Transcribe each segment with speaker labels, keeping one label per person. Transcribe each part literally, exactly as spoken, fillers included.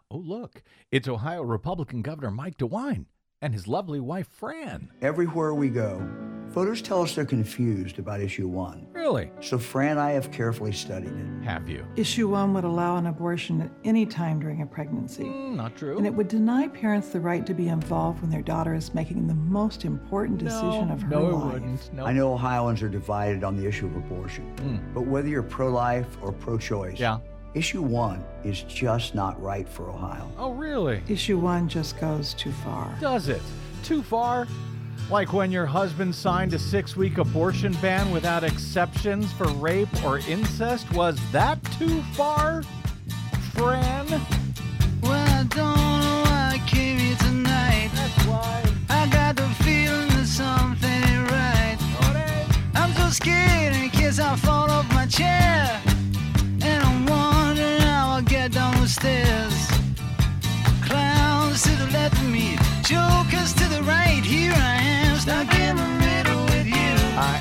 Speaker 1: Oh, look, it's Ohio Republican Governor Mike DeWine and his lovely wife, Fran.
Speaker 2: Everywhere we go, voters tell us they're confused about issue one.
Speaker 1: Really?
Speaker 2: So Fran and I have carefully studied it.
Speaker 1: Have you?
Speaker 3: Issue one would allow an abortion at any time during a pregnancy.
Speaker 1: Mm, not true.
Speaker 3: And it would deny parents the right to be involved when their daughter is making the most important decision
Speaker 1: no,
Speaker 3: of her
Speaker 1: no,
Speaker 3: life.
Speaker 1: it wouldn't. No.
Speaker 2: I know Ohioans are divided on the issue of abortion,
Speaker 1: Mm.
Speaker 2: but whether you're pro-life or pro-choice,
Speaker 1: Yeah.
Speaker 2: issue one is just not right for Ohio.
Speaker 1: Oh, really?
Speaker 3: Issue one just goes too far.
Speaker 1: Does it? Too far? Like when your husband signed a six-week abortion ban without exceptions for rape or incest? Was that too far, Fran?
Speaker 4: Well, I don't know why I came here tonight.
Speaker 1: That's why.
Speaker 4: I got the feeling that something ain't right. I'm so scared in case I fall off my chair. And I'm wondering how I'll get down the stairs. Clowns to the left of me, jokers to the right. Here I am, stuck in the middle with you.
Speaker 1: I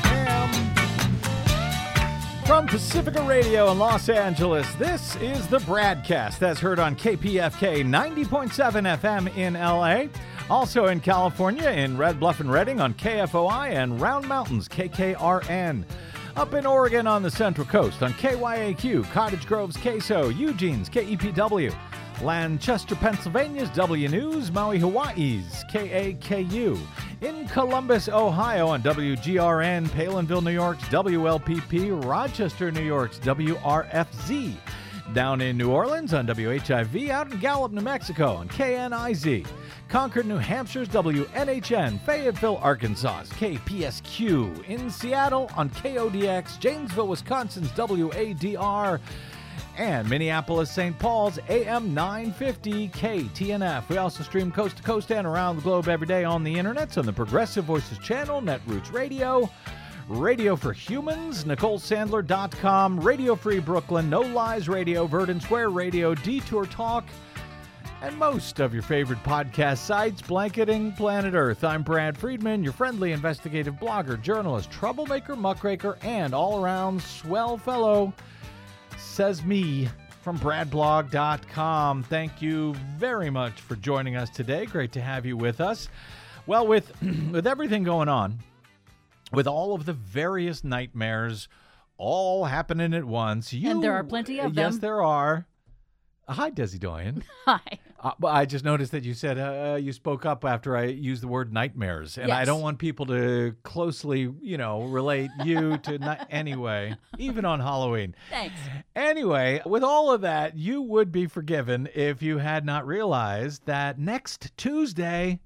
Speaker 1: am. From Pacifica Radio in Los Angeles, this is the Bradcast, as heard on K P F K ninety point seven F M in L A. Also in California, in Red Bluff and Redding on K F O I and Round Mountains, K K R N. Up in Oregon on the Central Coast on K Y A Q, Cottage Grove's K S O, Eugene's K E P W. Lancaster, Pennsylvania's W News, Maui, Hawaii's K A K U. In Columbus, Ohio on W G R N, Palinville, New York's W L P P, Rochester, New York's W R F Z. Down in New Orleans on W H I V, out in Gallup, New Mexico on K N I Z. Concord, New Hampshire's W N H N, Fayetteville, Arkansas's K P S Q. In Seattle on K O D X, Janesville, Wisconsin's W A D R. And Minneapolis, Saint Paul's A M nine fifty K T N F. We also stream coast to coast and around the globe every day on the internet on the Progressive Voices channel, Netroots Radio, Radio for Humans, Nicole Sandler dot com, Radio Free Brooklyn, No Lies Radio, Verdant Square Radio, Detour Talk, and most of your favorite podcast sites, blanketing planet Earth. I'm Brad Friedman, your friendly investigative blogger, journalist, troublemaker, muckraker, and all-around swell fellow. Says me from brad blog dot com. Thank you very much for joining us today. Great to have you with us. Well, with with everything going on, with all of the various nightmares all happening at once, you
Speaker 5: And there are plenty of them.
Speaker 1: Yes, there are. Hi, Desi Doyen.
Speaker 5: Hi.
Speaker 1: Uh, but I just noticed that you said uh, you spoke up after I used the word nightmares, and I
Speaker 5: Yes.
Speaker 1: don't want people to closely, you know, relate you to ni- anyway, even on Halloween.
Speaker 5: Thanks.
Speaker 1: Anyway, with all of that, you would be forgiven if you had not realized that next Tuesday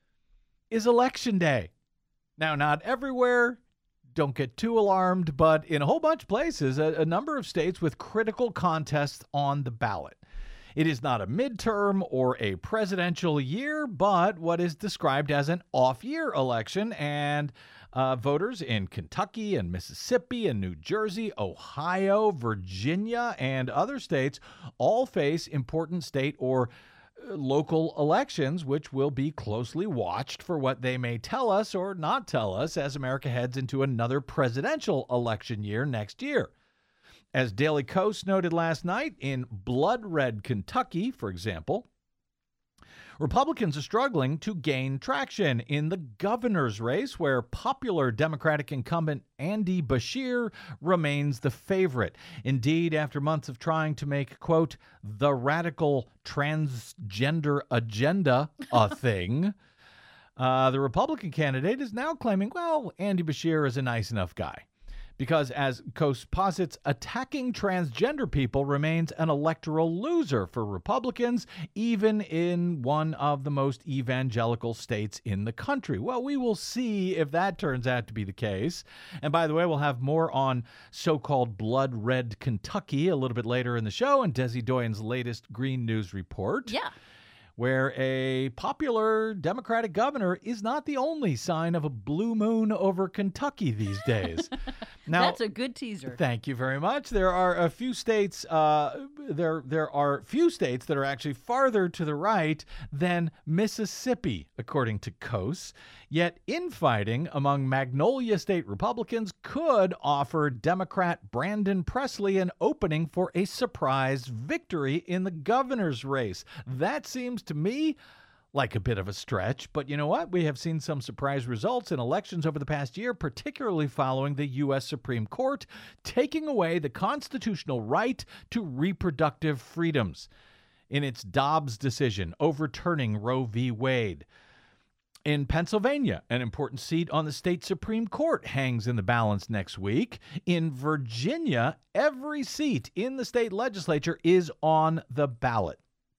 Speaker 1: is Election Day. Now, not everywhere. Don't get too alarmed, but in a whole bunch of places, a, a number of states with critical contests on the ballot. It is not a midterm or a presidential year, but what is described as an off-year election, and uh, voters in Kentucky and Mississippi and New Jersey, Ohio, Virginia, and other states all face important state or uh, local elections, which will be closely watched for what they may tell us or not tell us as America heads into another presidential election year next year. As Daily Kos noted last night, in blood red Kentucky, for example, Republicans are struggling to gain traction in the governor's race, where popular Democratic incumbent Andy Beshear remains the favorite. Indeed, after months of trying to make, quote, the radical transgender agenda a thing, uh, the Republican candidate is now claiming, well, Andy Beshear is a nice enough guy. Because, as Kos posits, attacking transgender people remains an electoral loser for Republicans, even in one of the most evangelical states in the country. Well, we will see if that turns out to be the case. And by the way, we'll have more on so-called blood red Kentucky a little bit later in the show and Desi Doyen's latest Green News report.
Speaker 5: Yeah.
Speaker 1: where a popular Democratic governor is not the only sign of a blue moon over Kentucky these days. Now,
Speaker 5: that's a good teaser.
Speaker 1: Thank you very much. There are a few states. Uh, there there are few states that are actually farther to the right than Mississippi, according to Coase. Yet infighting among Magnolia State Republicans could offer Democrat Brandon Presley an opening for a surprise victory in the governor's race. That seems to me like a bit of a stretch, but you know what? We have seen some surprise results in elections over the past year, particularly following the U S Supreme Court taking away the constitutional right to reproductive freedoms in its Dobbs decision overturning Roe v. Wade. In Pennsylvania, an important seat on the state Supreme Court hangs in the balance next week. In Virginia, every seat in the state legislature is on the ballot.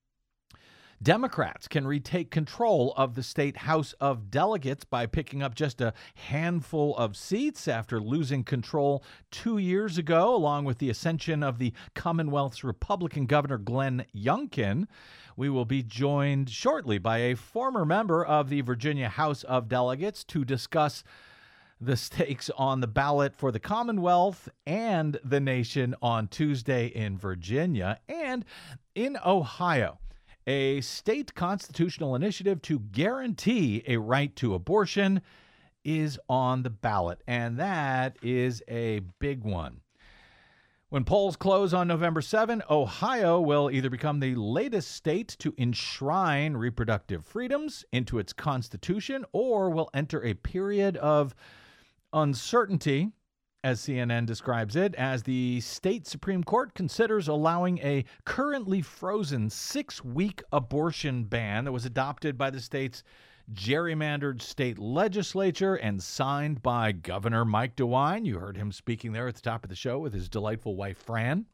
Speaker 1: Democrats can retake control of the state House of Delegates by picking up just a handful of seats after losing control two years ago, along with the ascension of the Commonwealth's Republican Governor Glenn Youngkin. We will be joined shortly by a former member of the Virginia House of Delegates to discuss the stakes on the ballot for the Commonwealth and the nation on Tuesday in Virginia. And in Ohio, a state constitutional initiative to guarantee a right to abortion is on the ballot, and that is a big one. When polls close on November seventh, Ohio will either become the latest state to enshrine reproductive freedoms into its constitution or will enter a period of uncertainty, as C N N describes it, as the state Supreme Court considers allowing a currently frozen six-week abortion ban that was adopted by the state's gerrymandered state legislature and signed by Governor Mike DeWine. You heard him speaking there at the top of the show with his delightful wife, Fran.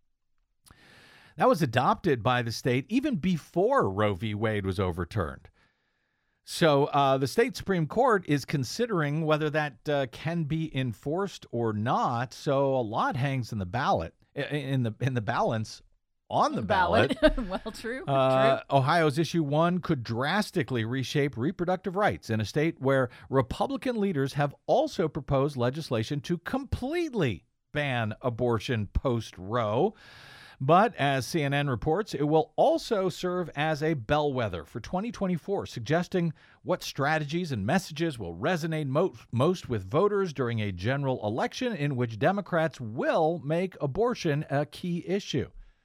Speaker 1: That was adopted by the state even before Roe v. Wade was overturned. So uh, the state Supreme Court is considering whether that uh, can be enforced or not. So a lot hangs in the ballot, in the in the balance on the ballot.
Speaker 5: ballot. Well, true.
Speaker 1: Uh,
Speaker 5: true.
Speaker 1: Ohio's issue one could drastically reshape reproductive rights in a state where Republican leaders have also proposed legislation to completely ban abortion post-Roe. But as C N N reports, it will also serve as a bellwether for twenty twenty-four, suggesting what strategies and messages will resonate mo- most with voters during a general election in which Democrats will make abortion a key issue.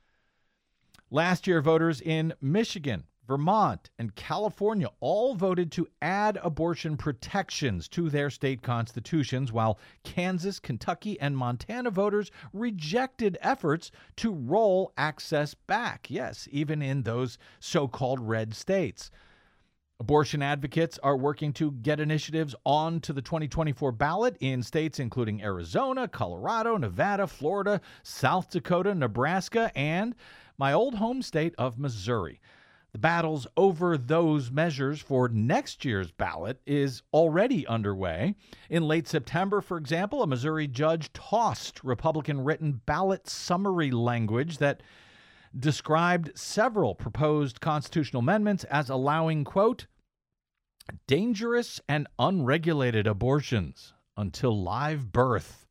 Speaker 1: Last year, voters in Michigan, Vermont, and California all voted to add abortion protections to their state constitutions, while Kansas, Kentucky, and Montana voters rejected efforts to roll access back. Yes, even in those so-called red states. Abortion advocates are working to get initiatives onto the twenty twenty-four ballot in states including Arizona, Colorado, Nevada, Florida, South Dakota, Nebraska, and my old home state of Missouri. The battles over those measures for next year's ballot is already underway. In late September, for example, a Missouri judge tossed Republican-written ballot summary language that described several proposed constitutional amendments as allowing, quote, dangerous and unregulated abortions until live birth.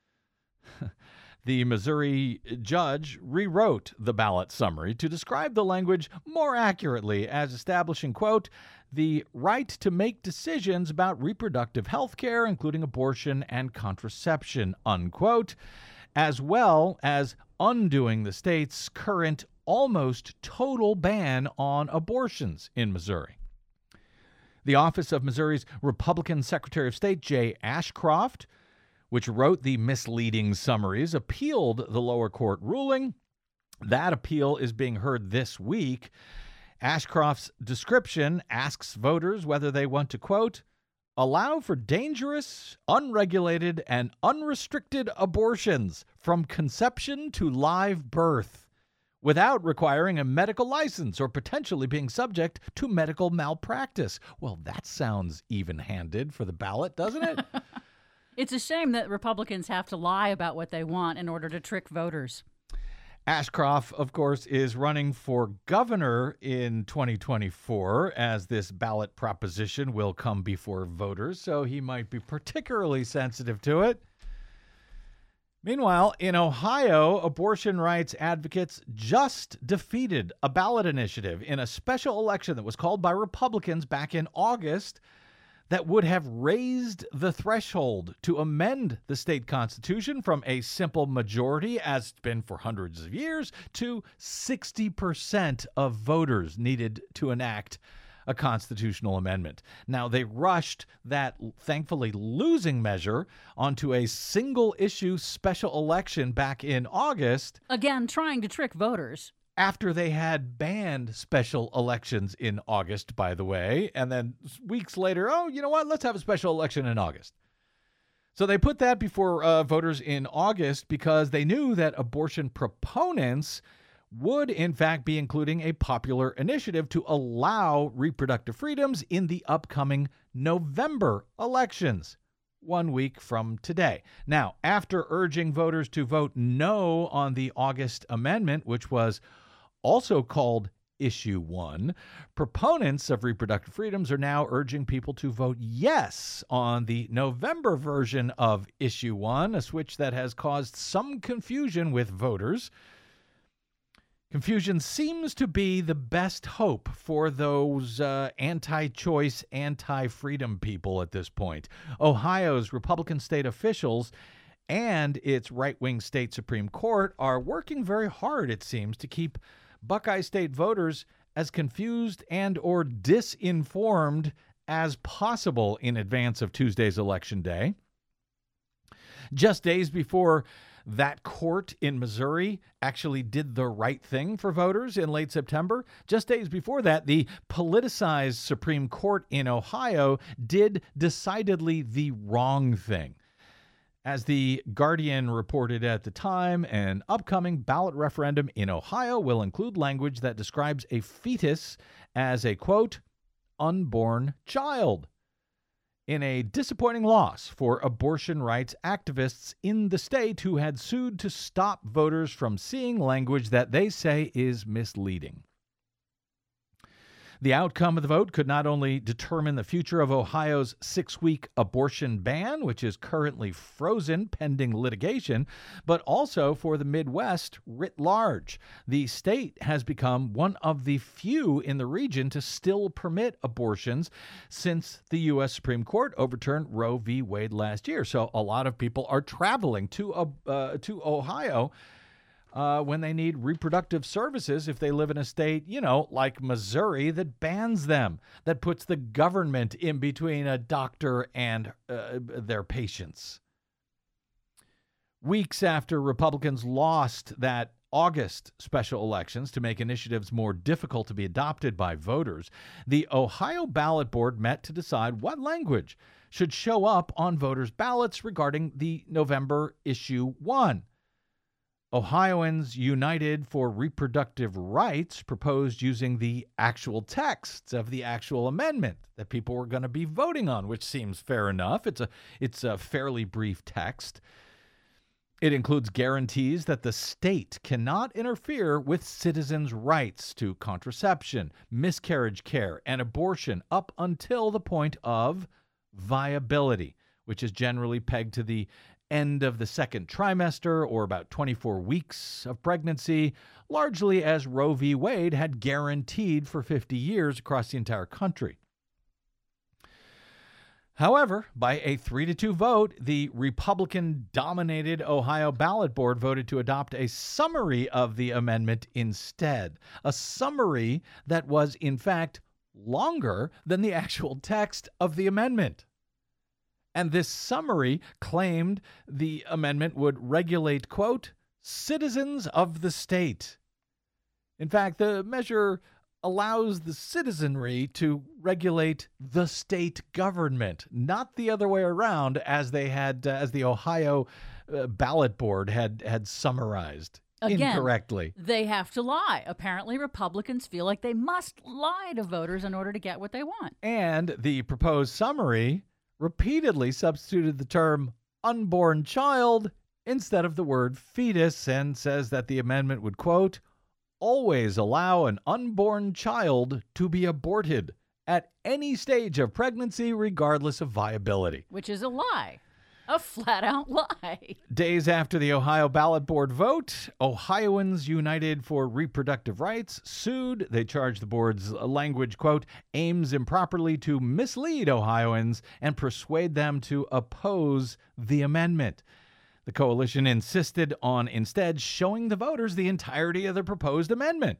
Speaker 1: The Missouri judge rewrote the ballot summary to describe the language more accurately as establishing, quote, the right to make decisions about reproductive health care, including abortion and contraception, unquote, as well as undoing the state's current almost total ban on abortions in Missouri. The Office of Missouri's Republican Secretary of State, Jay Ashcroft, which wrote the misleading summaries, appealed the lower court ruling. That appeal is being heard this week. Ashcroft's description asks voters whether they want to, quote, allow for dangerous, unregulated, and unrestricted abortions from conception to live birth without requiring a medical license or potentially being subject to medical malpractice. Well, that sounds even-handed for the ballot, doesn't it?
Speaker 5: It's a shame that Republicans have to lie about what they want in order to trick voters.
Speaker 1: Ashcroft, of course, is running for governor in twenty twenty-four, as this ballot proposition will come before voters, so he might be particularly sensitive to it. Meanwhile, in Ohio, abortion rights advocates just defeated a ballot initiative in a special election that was called by Republicans back in August that would have raised the threshold to amend the state constitution from a simple majority, as it's been for hundreds of years, to sixty percent of voters needed to enact a constitutional amendment. Now, they rushed that thankfully losing measure onto a single issue special election back in August.
Speaker 5: Again, trying to trick voters.
Speaker 1: After they had banned special elections in August, by the way, and then weeks later, oh, you know what, let's have a special election in August. So they put that before uh, voters in August because they knew that abortion proponents would, in fact, be including a popular initiative to allow reproductive freedoms in the upcoming November elections, one week from today. Now, after urging voters to vote no on the August amendment, which was also called Issue one, proponents of reproductive freedoms are now urging people to vote yes on the November version of Issue one, a switch that has caused some confusion with voters. Confusion seems to be the best hope for those uh, anti-choice, anti-freedom people at this point. Ohio's Republican state officials and its right-wing state Supreme Court are working very hard, it seems, to keep Buckeye State voters as confused and or disinformed as possible in advance of Tuesday's Election Day. Just days before that court in Missouri actually did the right thing for voters in late September, just days before that, the politicized Supreme Court in Ohio did decidedly the wrong thing. As the Guardian reported at the time, an upcoming ballot referendum in Ohio will include language that describes a fetus as a, quote, unborn child. In a disappointing loss for abortion rights activists in the state who had sued to stop voters from seeing language that they say is misleading. The outcome of the vote could not only determine the future of Ohio's six-week abortion ban, which is currently frozen pending litigation, but also for the Midwest writ large. The state has become one of the few in the region to still permit abortions since the U S Supreme Court overturned Roe v. Wade last year. So a lot of people are traveling to uh, uh, to Ohio Uh, when they need reproductive services if they live in a state, you know, like Missouri, that bans them, that puts the government in between a doctor and uh, their patients. Weeks after Republicans lost that August special elections to make initiatives more difficult to be adopted by voters, the Ohio Ballot Board met to decide what language should show up on voters' ballots regarding the November Issue one. Ohioans United for Reproductive Rights proposed using the actual texts of the actual amendment that people were going to be voting on, which seems fair enough. It's a it's a fairly brief text. It includes guarantees that the state cannot interfere with citizens' rights to contraception, miscarriage care, and abortion up until the point of viability, which is generally pegged to the end of the second trimester or about twenty-four weeks of pregnancy, largely as Roe v. Wade had guaranteed for fifty years across the entire country. However, by a three to two vote, the Republican-dominated Ohio Ballot Board voted to adopt a summary of the amendment instead, a summary that was, in fact, longer than the actual text of the amendment. And this summary claimed the amendment would regulate, quote, citizens of the state. In fact, the measure allows the citizenry to regulate the state government, not the other way around, as they had, uh, as the Ohio uh, Ballot Board had had summarized
Speaker 5: Again,
Speaker 1: incorrectly.
Speaker 5: They have to lie. Apparently, Republicans feel like they must lie to voters in order to get what they want.
Speaker 1: And the proposed summary repeatedly substituted the term unborn child instead of the word fetus, and says that the amendment would, quote, always allow an unborn child to be aborted at any stage of pregnancy, regardless of viability.
Speaker 5: Which is a lie. A flat-out lie.
Speaker 1: Days after the Ohio ballot board vote, Ohioans United for Reproductive Rights sued. They charged the board's language, quote, aims improperly to mislead Ohioans and persuade them to oppose the amendment. The coalition insisted on instead showing the voters the entirety of the proposed amendment.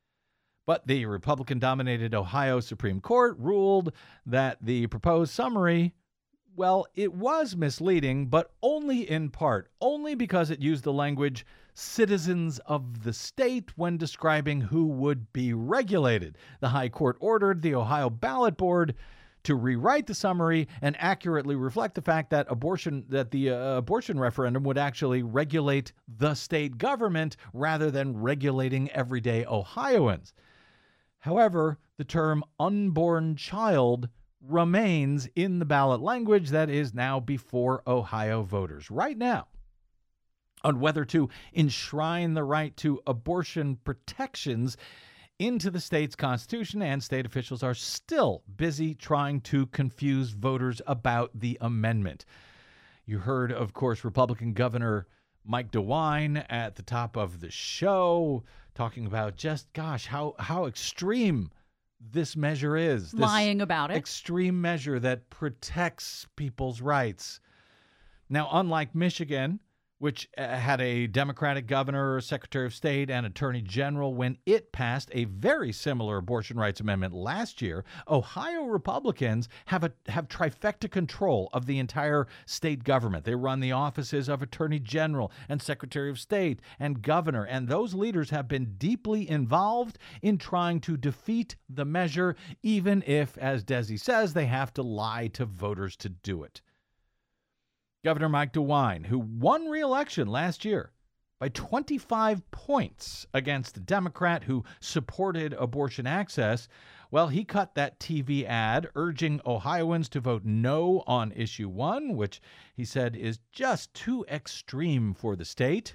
Speaker 1: But the Republican-dominated Ohio Supreme Court ruled that the proposed summary, well, it was misleading, but only in part, only because it used the language citizens of the state when describing who would be regulated. The High Court ordered the Ohio Ballot Board to rewrite the summary and accurately reflect the fact that abortion that the uh, abortion referendum would actually regulate the state government rather than regulating everyday Ohioans. However, the term unborn child remains in the ballot language that is now before Ohio voters right now. On whether to enshrine the right to abortion protections into the state's constitution, and state officials are still busy trying to confuse voters about the amendment. You heard, of course, Republican Governor Mike DeWine at the top of the show talking about just, gosh, how, how extreme this measure is. This
Speaker 5: Lying about it.
Speaker 1: Extreme measure that protects people's rights. Now, unlike Michigan, which uh, had a Democratic governor, Secretary of State, and Attorney General when it passed a very similar abortion rights amendment last year, Ohio Republicans have a have trifecta control of the entire state government. They run the offices of Attorney General and Secretary of State and governor, and those leaders have been deeply involved in trying to defeat the measure, even if, as Desi says, they have to lie to voters to do it. Governor Mike DeWine, who won re-election last year by twenty-five points against a Democrat who supported abortion access, well, he cut that T V ad urging Ohioans to vote no on issue one, which he said is just too extreme for the state.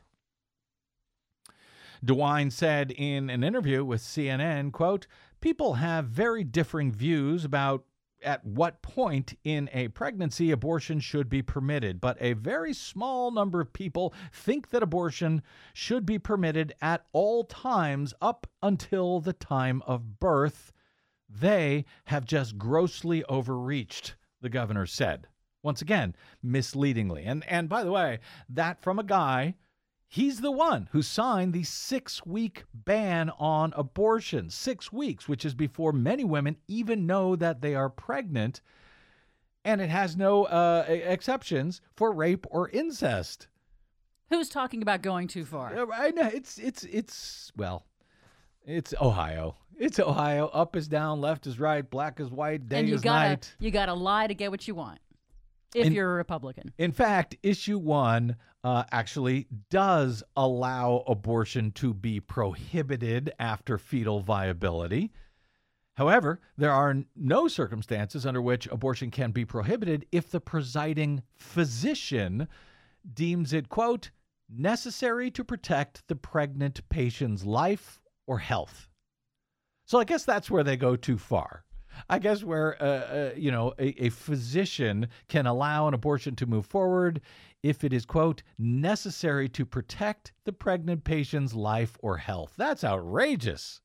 Speaker 1: DeWine said in an interview with C N N, quote, people have very differing views about at what point in a pregnancy abortion should be permitted, but a very small number of people think that abortion should be permitted at all times up until the time of birth. They have just grossly overreached, the governor said. Once again, misleadingly. And and by the way, that from a guy, he's the one who signed the six-week ban on abortion. Six weeks, which is before many women even know that they are pregnant. And it has no uh, exceptions for rape or incest.
Speaker 5: Who's talking about going too far?
Speaker 1: Uh, I know. It's, it's, it's, well, it's Ohio. It's Ohio. Up is down, left is right, black is white, day
Speaker 5: and you
Speaker 1: is
Speaker 5: gotta,
Speaker 1: night.
Speaker 5: You got to lie to get what you want if
Speaker 1: in,
Speaker 5: you're a Republican.
Speaker 1: In fact, issue one Uh, actually does allow abortion to be prohibited after fetal viability. However, there are no circumstances under which abortion can be prohibited if the presiding physician deems it, quote, necessary to protect the pregnant patient's life or health. So I guess that's where they go too far. I guess where, uh, uh, you know, a, a physician can allow an abortion to move forward if it is, quote, necessary to protect the pregnant patient's life or health. That's outrageous.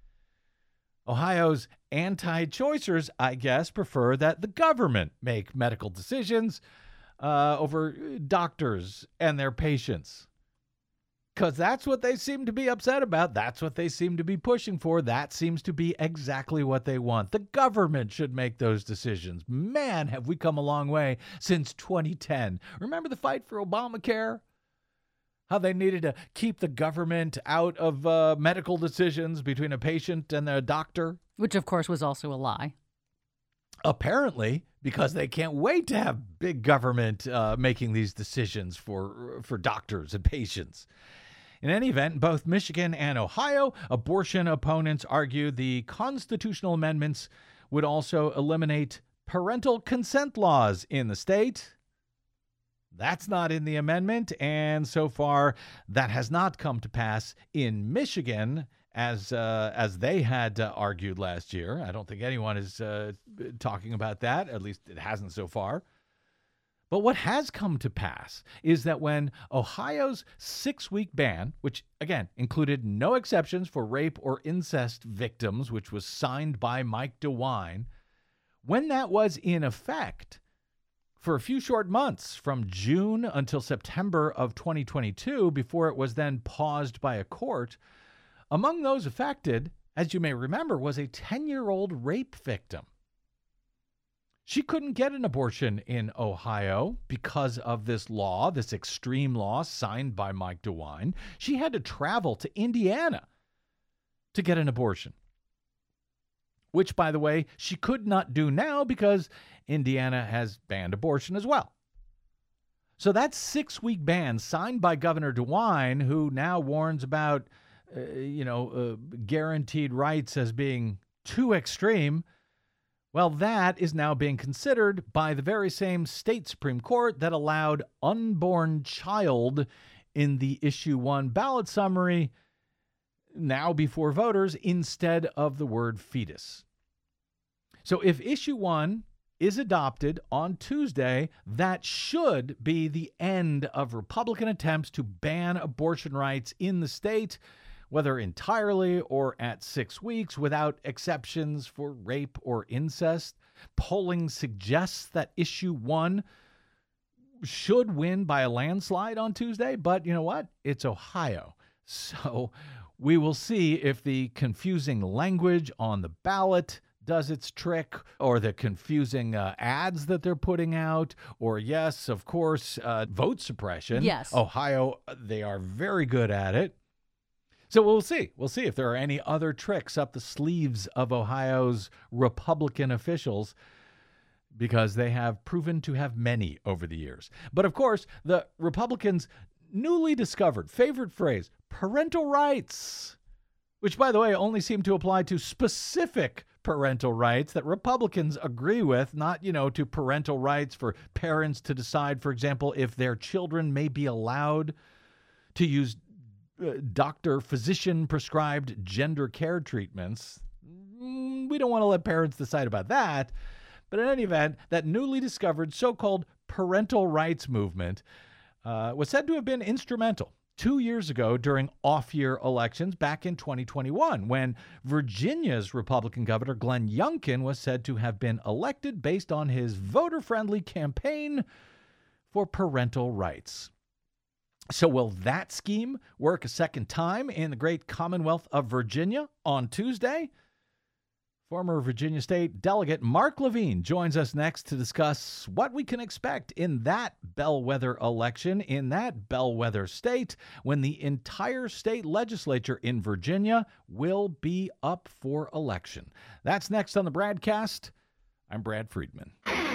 Speaker 1: Ohio's anti-choicers, I guess, prefer that the government make medical decisions uh, over doctors and their patients. Because that's what they seem to be upset about. That's what they seem to be pushing for. That seems to be exactly what they want. The government should make those decisions. Man, have we come a long way since twenty ten. Remember the fight for Obamacare? How they needed to keep the government out of uh, medical decisions between a patient and a doctor?
Speaker 5: Which, of course, was also a lie.
Speaker 1: Apparently, because they can't wait to have big government uh, making these decisions for for doctors and patients. In any event, both Michigan and Ohio, abortion opponents argue the constitutional amendments would also eliminate parental consent laws in the state. That's not in the amendment, and so far that has not come to pass in Michigan as uh, as they had uh, argued last year. I don't think anyone is uh, talking about that, at least it hasn't so far. But what has come to pass is that when Ohio's six-week ban, which, again, included no exceptions for rape or incest victims, which was signed by Mike DeWine, when that was in effect for a few short months, from June until September of twenty twenty-two, before it was then paused by a court, among those affected, as you may remember, was a ten-year-old rape victim. She couldn't get an abortion in Ohio because of this law, this extreme law signed by Mike DeWine. She had to travel to Indiana to get an abortion, which, by the way, she could not do now because Indiana has banned abortion as well. So that six-week ban signed by Governor DeWine, who now warns about, uh, you know, uh, guaranteed rights as being too extreme, well, that is now being considered by the very same state Supreme Court that allowed unborn child in the issue one ballot summary now before voters instead of the word fetus. So if issue one is adopted on Tuesday, that should be the end of Republican attempts to ban abortion rights in the state, whether entirely or at six weeks, without exceptions for rape or incest. Polling suggests that issue one should win by a landslide on Tuesday, but you know what? It's Ohio. So we will see if the confusing language on the ballot does its trick, or the confusing uh, ads that they're putting out, or yes, of course, uh, vote suppression.
Speaker 5: Yes.
Speaker 1: Ohio, they are very good at it. So we'll see. We'll see if there are any other tricks up the sleeves of Ohio's Republican officials, because they have proven to have many over the years. But of course, the Republicans' newly discovered favorite phrase, parental rights, which, by the way, only seem to apply to specific parental rights that Republicans agree with, not, you know, to parental rights for parents to decide, for example, if their children may be allowed to use uh, doctor, physician prescribed gender care treatments. Mm, we don't want to let parents decide about that. But in any event, that newly discovered so-called parental rights movement uh, was said to have been instrumental two years ago during off-year elections back in twenty twenty-one, when Virginia's Republican Governor Glenn Youngkin was said to have been elected based on his voter-friendly campaign for parental rights. So will that scheme work a second time in the great Commonwealth of Virginia on Tuesday? Former Virginia State Delegate Mark Levine joins us next to discuss what we can expect in that bellwether election in that bellwether state when the entire state legislature in Virginia will be up for election. That's next on the Bradcast. I'm Brad Friedman.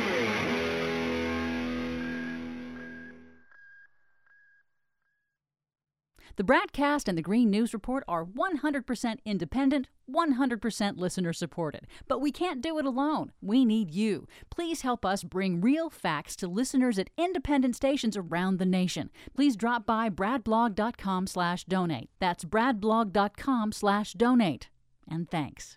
Speaker 5: The Bradcast and the Green News Report are one hundred percent independent, one hundred percent listener-supported. But we can't do it alone. We need you. Please help us bring real facts to listeners at independent stations around the nation. Please drop by bradblog.com slash donate. That's bradblog.com slash donate. And thanks.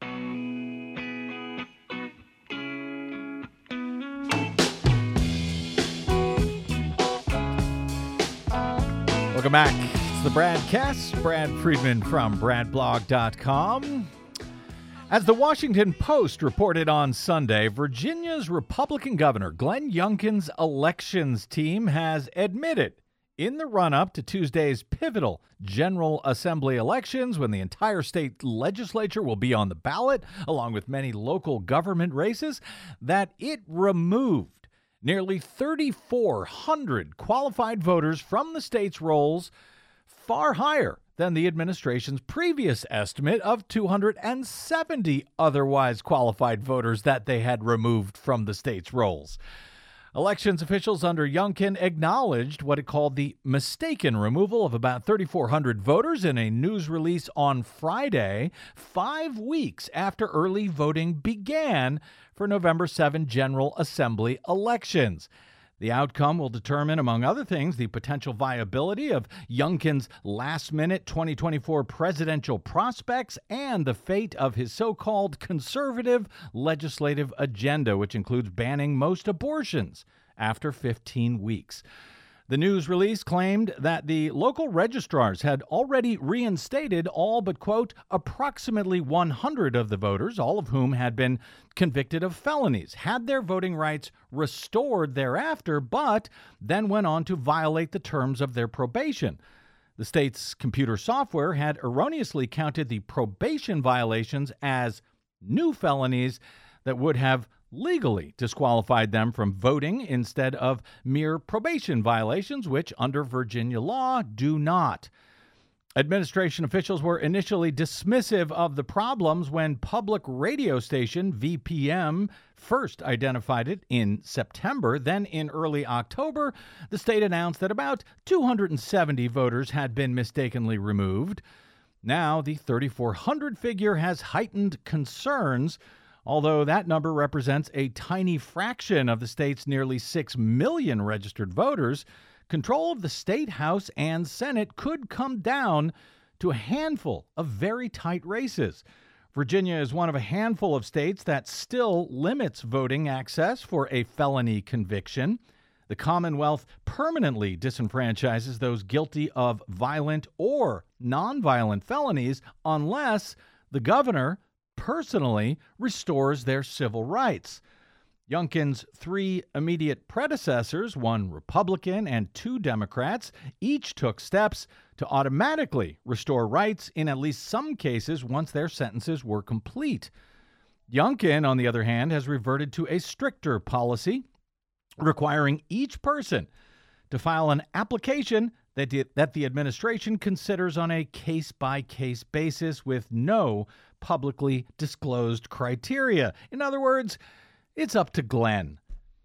Speaker 1: Welcome back. It's the Bradcast. Brad Friedman from bradblog dot com. As the Washington Post reported on Sunday, Virginia's Republican Governor Glenn Youngkin's elections team has admitted in the run-up to Tuesday's pivotal General Assembly elections, when the entire state legislature will be on the ballot, along with many local government races, that it removed nearly thirty-four hundred qualified voters from the state's rolls, far higher than the administration's previous estimate of two hundred seventy otherwise qualified voters that they had removed from the state's rolls. Elections officials under Youngkin acknowledged what it called the mistaken removal of about thirty-four hundred voters in a news release on Friday, five weeks after early voting began for November seventh General Assembly elections. The outcome will determine, among other things, the potential viability of Youngkin's last-minute twenty twenty-four presidential prospects and the fate of his so-called conservative legislative agenda, which includes banning most abortions after fifteen weeks. The news release claimed that the local registrars had already reinstated all but, quote, approximately one hundred of the voters, all of whom had been convicted of felonies, had their voting rights restored thereafter, but then went on to violate the terms of their probation. The state's computer software had erroneously counted the probation violations as new felonies that would have legally disqualified them from voting instead of mere probation violations, which under Virginia law do not. Administration officials were initially dismissive of the problems when public radio station V P M first identified it in September. Then in early October, the state announced that about two hundred seventy voters had been mistakenly removed. Now the thirty-four hundred figure has heightened concerns. Although that number represents a tiny fraction of the state's nearly six million registered voters, control of the state House and Senate could come down to a handful of very tight races. Virginia is one of a handful of states that still limits voting access for a felony conviction. The Commonwealth permanently disenfranchises those guilty of violent or nonviolent felonies unless the governor personally restores their civil rights. Youngkin's three immediate predecessors, one Republican and two Democrats, each took steps to automatically restore rights in at least some cases once their sentences were complete. Youngkin, on the other hand, has reverted to a stricter policy requiring each person to file an application that the, that the administration considers on a case-by-case basis with no publicly disclosed criteria. In other words, it's up to Glenn.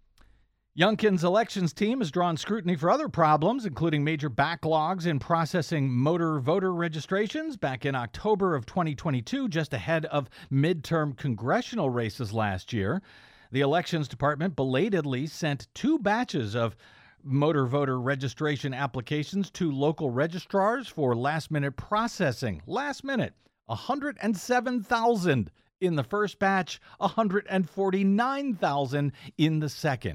Speaker 1: Youngkin's elections team has drawn scrutiny for other problems, including major backlogs in processing motor voter registrations. Back in October of twenty twenty-two, just ahead of midterm congressional races last year, the Elections Department belatedly sent two batches of motor voter registration applications to local registrars for last-minute processing. Last minute, one hundred seven thousand in the first batch, one hundred forty-nine thousand in the second.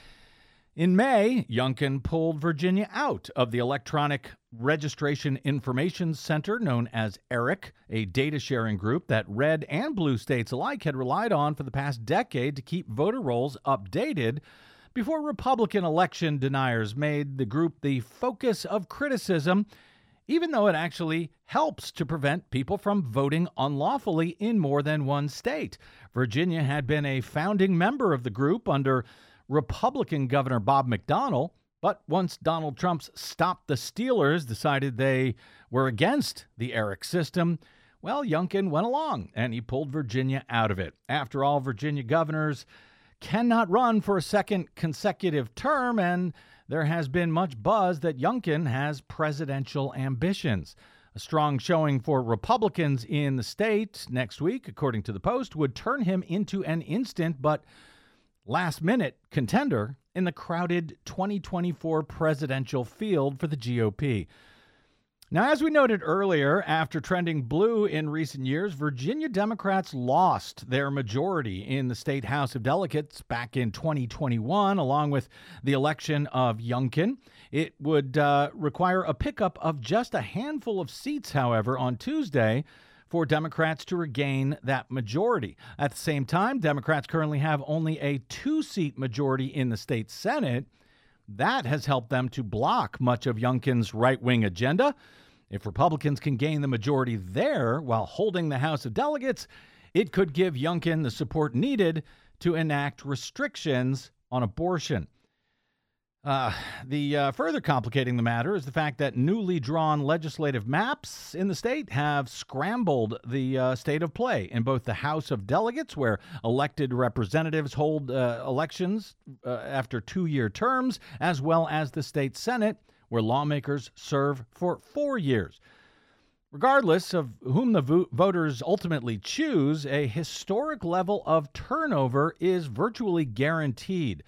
Speaker 1: In May, Youngkin pulled Virginia out of the Electronic Registration Information Center, known as ERIC, a data-sharing group that red and blue states alike had relied on for the past decade to keep voter rolls updated, before Republican election deniers made the group the focus of criticism, even though it actually helps to prevent people from voting unlawfully in more than one state. Virginia had been a founding member of the group under Republican Governor Bob McDonnell, but once Donald Trump's Stop the Stealers decided they were against the ERIC system, well, Youngkin went along and he pulled Virginia out of it. After all, Virginia governors cannot run for a second consecutive term, and there has been much buzz that Youngkin has presidential ambitions. A strong showing for Republicans in the state next week, according to the Post, would turn him into an instant but last-minute contender in the crowded twenty twenty-four presidential field for the G O P. Now, as we noted earlier, after trending blue in recent years, Virginia Democrats lost their majority in the state House of Delegates back in twenty twenty-one, along with the election of Youngkin. It would uh, require a pickup of just a handful of seats, however, on Tuesday for Democrats to regain that majority. At the same time, Democrats currently have only a two-seat majority in the state Senate. That has helped them to block much of Youngkin's right-wing agenda. If Republicans can gain the majority there while holding the House of Delegates, it could give Youngkin the support needed to enact restrictions on abortion. Uh, the uh, further complicating the matter is the fact that newly drawn legislative maps in the state have scrambled the uh, state of play in both the House of Delegates, where elected representatives hold uh, elections uh, after two-year terms, as well as the state Senate, where lawmakers serve for four years. Regardless of whom the vo- voters ultimately choose, a historic level of turnover is virtually guaranteed.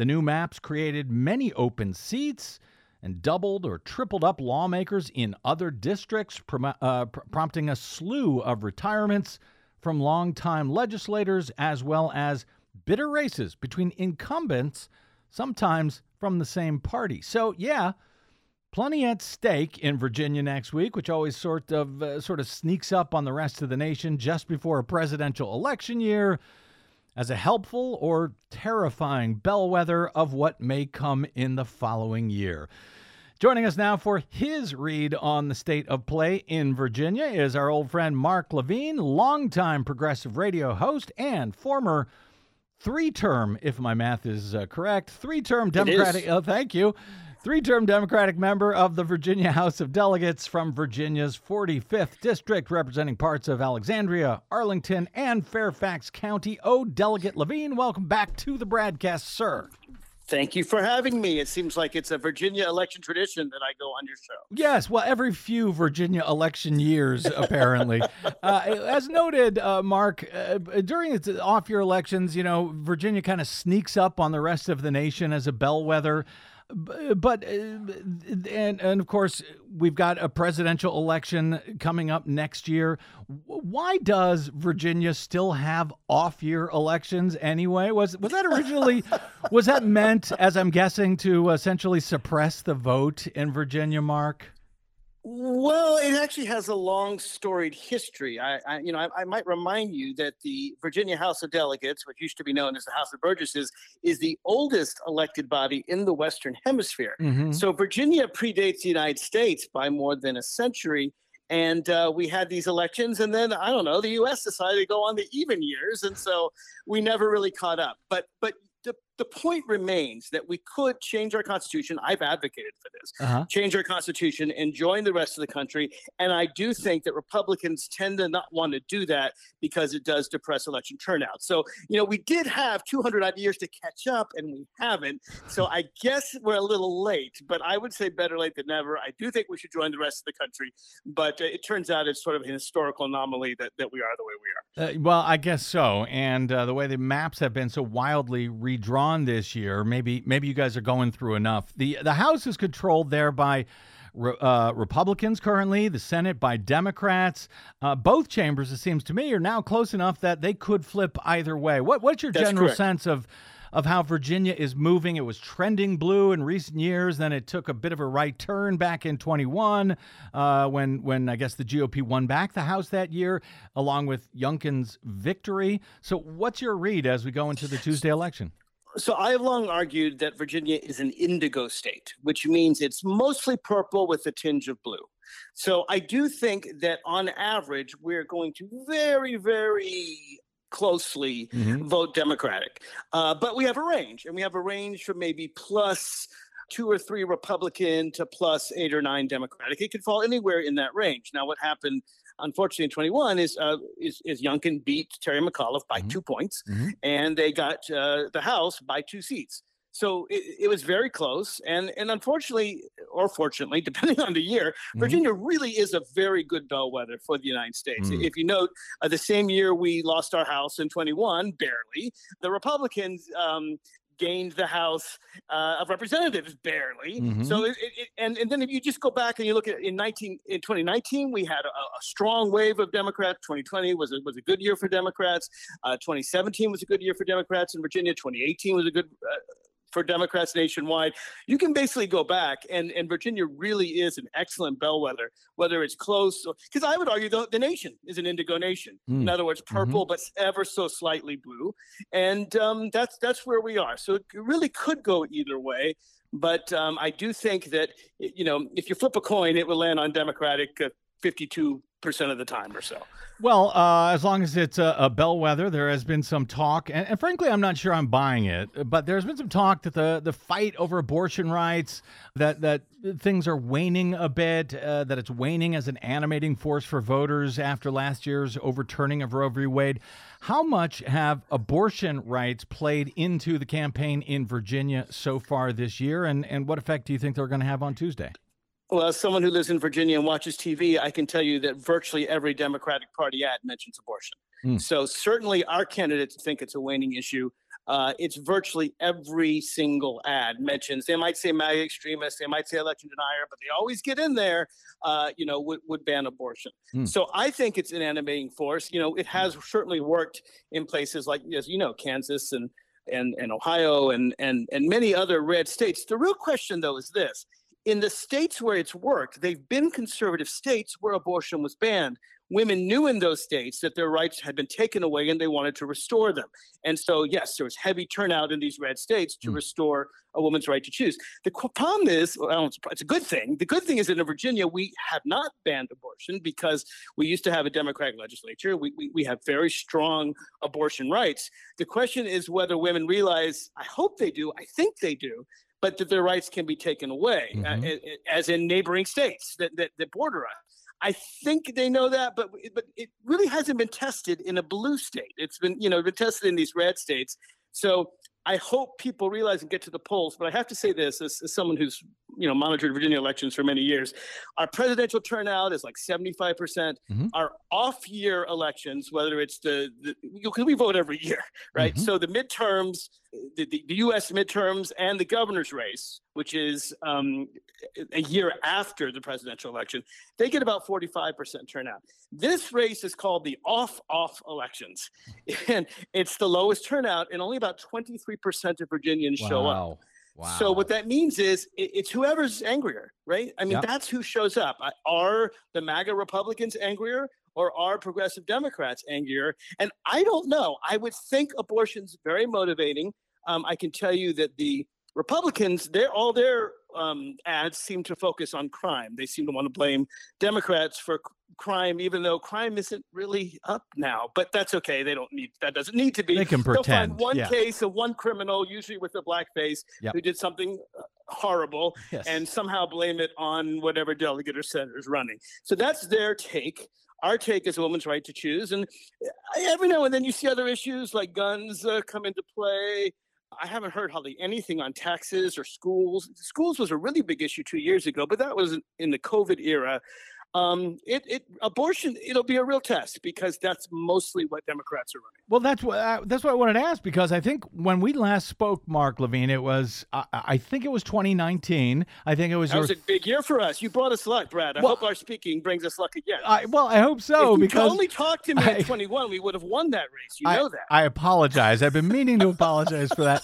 Speaker 1: The new maps created many open seats and doubled or tripled up lawmakers in other districts, prom- uh, pr- prompting a slew of retirements from longtime legislators, as well as bitter races between incumbents, sometimes from the same party. So, yeah, plenty at stake in Virginia next week, which always sort of uh, sort of sneaks up on the rest of the nation just before a presidential election year as a helpful or terrifying bellwether of what may come in the following year. Joining us now for his read on the state of play in Virginia is our old friend Mark Levine, longtime progressive radio host and former three-term, if my math is uh, correct, three-term Democratic, oh, thank you, three-term Democratic member of the Virginia House of Delegates from Virginia's forty-fifth District, representing parts of Alexandria, Arlington, and Fairfax County. Oh, Delegate Levine, welcome back to the Bradcast, sir.
Speaker 6: Thank you for having me. It seems like it's a Virginia election tradition that I go on your show.
Speaker 1: Yes, well, every few Virginia election years, apparently. uh, as noted, uh, Mark, uh, during its off-year elections, you know, Virginia kind of sneaks up on the rest of the nation as a bellwether. But, uh, and, and of course, we've got a presidential election coming up next year. Why does Virginia still have off-year elections anyway? Was was that originally, was that meant, as I'm guessing, to essentially suppress the vote in Virginia, Mark?
Speaker 6: Well, it actually has a long storied history. I, I you know, I, I might remind you that the Virginia House of Delegates, which used to be known as the House of Burgesses, is the oldest elected body in the Western Hemisphere. Mm-hmm. So Virginia predates the United States by more than a century. And uh, we had these elections, and then, I don't know, the U S decided to go on the even years, and so we never really caught up. But but the, the point remains that we could change our Constitution. I've advocated for this. Uh-huh. Change our Constitution and join the rest of the country. And I do think that Republicans tend to not want to do that because it does depress election turnout. So, you know, we did have two hundred odd years to catch up, and we haven't. So I guess we're a little late, but I would say better late than never. I do think we should join the rest of the country. But uh, it turns out it's sort of an historical anomaly that, that we are the way we are.
Speaker 1: Uh, well, I guess so. And uh, the way the maps have been so wildly redrawn this year, maybe maybe you guys are going through enough. The the House is controlled there by uh, Republicans currently, the Senate by Democrats. Uh, both chambers, it seems to me, are now close enough that they could flip either way. What what's your
Speaker 6: That's
Speaker 1: general
Speaker 6: correct.
Speaker 1: sense of of how Virginia is moving? It was trending blue in recent years, then it took a bit of a right turn back in twenty-one uh, when, when I guess the G O P won back the House that year, along with Youngkin's victory. So what's your read as we go into the Tuesday election?
Speaker 6: So I have long argued that Virginia is an indigo state, which means it's mostly purple with a tinge of blue. So I do think that on average, we're going to very, very closely mm-hmm. vote Democratic. Uh, but we have a range, and we have a range from maybe plus two or three Republican to plus eight or nine Democratic. It could fall anywhere in that range. Now, what happened, unfortunately, in twenty-one is uh, is, is Youngkin beat Terry McAuliffe by mm-hmm. two points, mm-hmm. and they got uh, the House by two seats. So it, it was very close. And, and unfortunately, or fortunately, depending on the year, mm-hmm. Virginia really is a very good bellwether for the United States. Mm-hmm. If you note, uh, the same year we lost our House in twenty-one, barely, the Republicans um, gained the House uh, of Representatives barely. Mm-hmm. So, it, it, and, and then if you just go back and you look at in nineteen in twenty nineteen, we had a, a strong wave of Democrats. twenty twenty was a, was a good year for Democrats. Uh, twenty seventeen was a good year for Democrats in Virginia. twenty eighteen was a good uh, for Democrats nationwide. You can basically go back, and, and Virginia really is an excellent bellwether, whether it's close, because I would argue the, the nation is an indigo nation. Mm. In other words, purple, mm-hmm. but ever so slightly blue. And um, that's that's where we are. So it really could go either way. But um, I do think that, you know, if you flip a coin, it will land on Democratic uh, fifty-two percent of the time or so.
Speaker 1: Well, uh, as long as it's a, a bellwether, there has been some talk, and, and frankly, I'm not sure I'm buying it, but there's been some talk that the, the fight over abortion rights, that, that things are waning a bit, uh, that it's waning as an animating force for voters after last year's overturning of Roe v. Wade. How much have abortion rights played into the campaign in Virginia so far this year, and, and what effect do you think they're going to have on Tuesday?
Speaker 6: Well, as someone who lives in Virginia and watches T V, I can tell you that virtually every Democratic Party ad mentions abortion. Mm. So certainly our candidates think it's a waning issue. uh, it's virtually every single ad mentions. They might say MAGA extremists, they might say election denier, but they always get in there. Uh, you know, would, would ban abortion.
Speaker 1: Hmm.
Speaker 6: So I think it's an animating force. You know, it has certainly worked in places like, as you know, Kansas and and and Ohio and and and many other red states. The real question, though, is this: in the states where it's worked, they've been conservative states where abortion was banned. Women knew in those states that their rights had been taken away and they wanted to restore them. And so, yes, there was heavy turnout in these red states to mm. restore a woman's right to choose. The problem is, well, it's a good thing. The good thing is that in Virginia, we have not banned abortion because we used to have a Democratic legislature. We, we, we have very strong abortion rights. The question is whether women realize, I hope they do, I think they do, but that their rights can be taken away, mm-hmm. uh, as in neighboring states that, that, that border us. I think they know that, but but it really hasn't been tested in a blue state. It's been, you know, been tested in these red states. So I hope people realize and get to the polls. But I have to say this, as, as someone who's, you know, monitored Virginia elections for many years, our presidential turnout is like seventy-five percent. Mm-hmm. Our off-year elections, whether it's the, the because we vote every year, right? Mm-hmm. So the midterms, the, the, the U S midterms and the governor's race, which is um, a year after the presidential election, they get about forty-five percent turnout. This race is called the off-off elections. And it's the lowest turnout, and only about twenty-three percent of Virginians
Speaker 1: wow.
Speaker 6: show up.
Speaker 1: Wow.
Speaker 6: So what that means is it, it's whoever's angrier, right? I mean, yep. that's who shows up. Are the MAGA Republicans angrier, or are progressive Democrats angrier? And I don't know. I would think abortion's very motivating. Um, I can tell you that the Republicans, they're all their um, ads seem to focus on crime. They seem to want to blame Democrats for c- crime, even though crime isn't really up now. But that's okay. They don't need, that doesn't need to be.
Speaker 1: They can pretend.
Speaker 6: They'll find one
Speaker 1: yeah.
Speaker 6: case of one criminal, usually with a black face, yep. who did something uh, horrible, yes. and somehow blame it on whatever delegate or senator is running. So that's their take. Our take is a woman's right to choose. And every now and then you see other issues like guns uh, come into play. I haven't heard hardly anything on taxes or schools. Schools was a really big issue two years ago, but that was in the COVID era. Um, it, it abortion, it'll be a real test because that's mostly what Democrats are running.
Speaker 1: Well, that's what uh, that's what I wanted to ask, because I think when we last spoke, Mark Levine, it was uh, I think it was twenty nineteen. I think it was.
Speaker 6: That was a big year for us. You brought us luck, Brad. I well, hope our speaking brings us luck again.
Speaker 1: I, well, I hope so.
Speaker 6: If you
Speaker 1: because
Speaker 6: only talked to me I, at twenty-one, we would have won that race. You
Speaker 1: I,
Speaker 6: know that.
Speaker 1: I apologize. I've been meaning to apologize for that.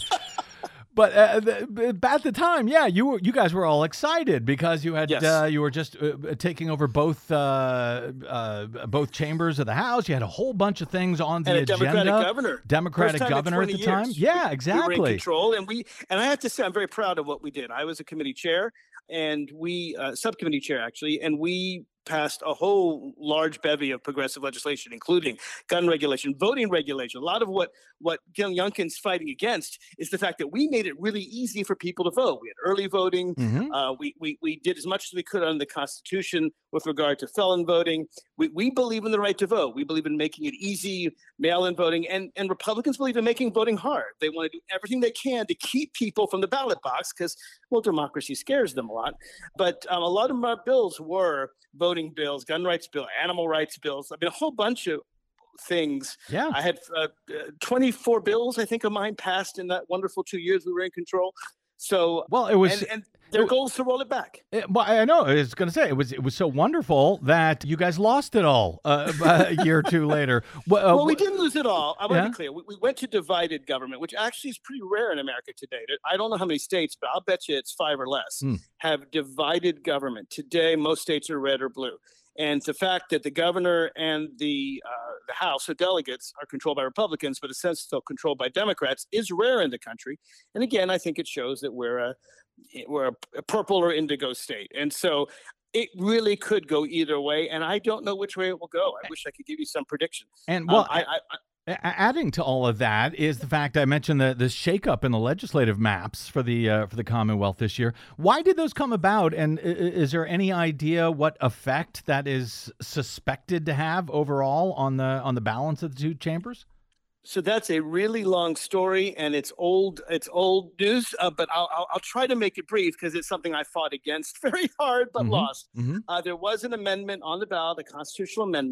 Speaker 1: But uh, the, at the time, yeah, you were, you guys were all excited because you had yes. uh, you were just uh, taking over both uh, uh, both chambers of the House. You had a whole bunch of things on the
Speaker 6: and a
Speaker 1: agenda.
Speaker 6: Democratic governor,
Speaker 1: Democratic governor at the time.
Speaker 6: Years.
Speaker 1: Yeah, exactly.
Speaker 6: We were in control, and we and I have to say, I'm very proud of what we did. I was a committee chair, and we uh, subcommittee chair actually, and we passed a whole large bevy of progressive legislation, including gun regulation, voting regulation. A lot of what what Gil Youngkin's fighting against is the fact that we made it really easy for people to vote. We had early voting. Mm-hmm. Uh, we, we we did as much as we could under the Constitution with regard to felon voting. We we believe in the right to vote. We believe in making it easy, mail-in voting, and, and Republicans believe in making voting hard. They want to do everything they can to keep people from the ballot box because, well, democracy scares them a lot. But um, a lot of our bills were voting bills, gun rights bill, animal rights bills. I mean, a whole bunch of things.
Speaker 1: Yeah.
Speaker 6: I had uh, twenty-four bills, I think, of mine passed in that wonderful two years we were in control. So,
Speaker 1: well, it was,
Speaker 6: and, and their it, goal is to roll it back.
Speaker 1: It, well, I know. I was going to say it was it was so wonderful that you guys lost it all uh, a year or two later.
Speaker 6: Well, uh, well, we didn't lose it all. I want to yeah? be clear. We, we went to divided government, which actually is pretty rare in America today. I don't know how many states, but I'll bet you it's five or less, mm. have divided government. Today, most states are red or blue. And the fact that the governor and the uh, the House of Delegates are controlled by Republicans, but essentially still controlled by Democrats, is rare in the country. And again, I think it shows that we're a we're a purple or indigo state. And so it really could go either way. And I don't know which way it will go. I wish I could give you some prediction.
Speaker 1: And well,
Speaker 6: um, I, I, I
Speaker 1: adding to all of that is the fact I mentioned the the shakeup in the legislative maps for the uh, for the Commonwealth this year. Why did those come about? And is there any idea what effect that is suspected to have overall on the on the balance of the two chambers?
Speaker 6: So that's a really long story, and it's old. It's old news, uh, but I'll, I'll I'll try to make it brief because it's something I fought against very hard but mm-hmm. lost. Mm-hmm. Uh, there was an amendment on the ballot, a constitutional amendment,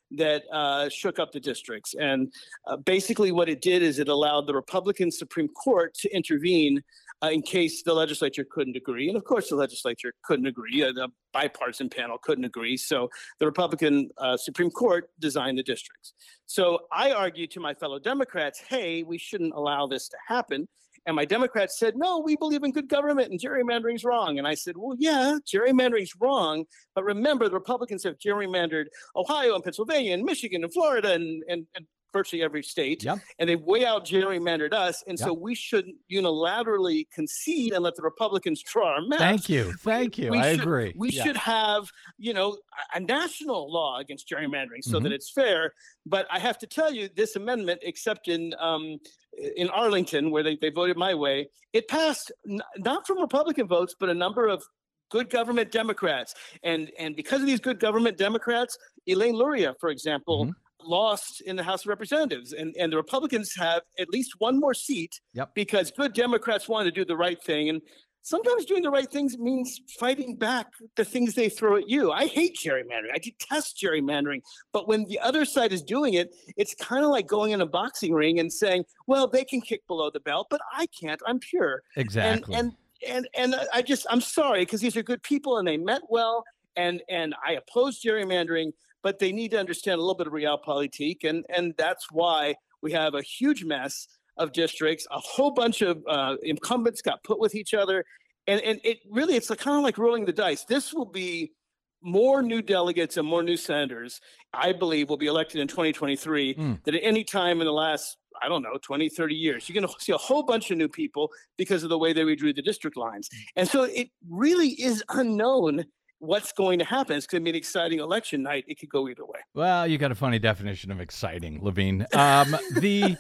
Speaker 6: that uh, shook up the districts. And uh, basically what it did is it allowed the Republican Supreme Court to intervene uh, in case the legislature couldn't agree. And of course, the legislature couldn't agree. Uh, the bipartisan panel couldn't agree. So the Republican uh, Supreme Court designed the districts. So I argued to my fellow Democrats, hey, we shouldn't allow this to happen. And my Democrats said, no, we believe in good government and gerrymandering's wrong. And I said, well, yeah, gerrymandering's wrong. But remember, the Republicans have gerrymandered Ohio and Pennsylvania and Michigan and Florida and, and, and virtually every state.
Speaker 1: Yep.
Speaker 6: And they've way out gerrymandered us. And
Speaker 1: Yep.
Speaker 6: so we shouldn't unilaterally concede and let the Republicans draw our maps.
Speaker 1: Thank you. Thank you.
Speaker 6: We
Speaker 1: I
Speaker 6: should,
Speaker 1: agree.
Speaker 6: We
Speaker 1: Yeah.
Speaker 6: should have, you know, a a national law against gerrymandering so
Speaker 1: Mhm.
Speaker 6: that it's fair. But I have to tell you, this amendment, except in um, in Arlington, where they, they voted my way, it passed n- not from Republican votes, but a number of good government Democrats. And and because of these good government Democrats, Elaine Luria, for example,
Speaker 1: Mhm.
Speaker 6: lost in the House of Representatives. And, and the Republicans have at least one more seat
Speaker 1: Yep.
Speaker 6: because good Democrats want to do the right thing. And sometimes doing the right things means fighting back the things they throw at you. I hate gerrymandering. I detest gerrymandering. But when the other side is doing it, it's kind of like going in a boxing ring and saying, well, they can kick below the belt, but I can't. I'm pure.
Speaker 1: Exactly.
Speaker 6: And and and, and I just, I'm sorry, because these are good people and they meant well. And and I oppose gerrymandering, but they need to understand a little bit of realpolitik. And, and that's why we have a huge mess of districts. A whole bunch of uh, incumbents got put with each other. And, and it really, it's kind of like rolling the dice. This will be more new delegates and more new senators, I believe, will be elected in twenty twenty-three
Speaker 1: Mm.
Speaker 6: than at any time in the last, I don't know, twenty, thirty years. You're going to see a whole bunch of new people because of the way they redrew the district lines. And so it really is unknown what's going to happen. It's going to be an exciting election night. It could go either way.
Speaker 1: Well, you got a funny definition of exciting, Levine. Um, the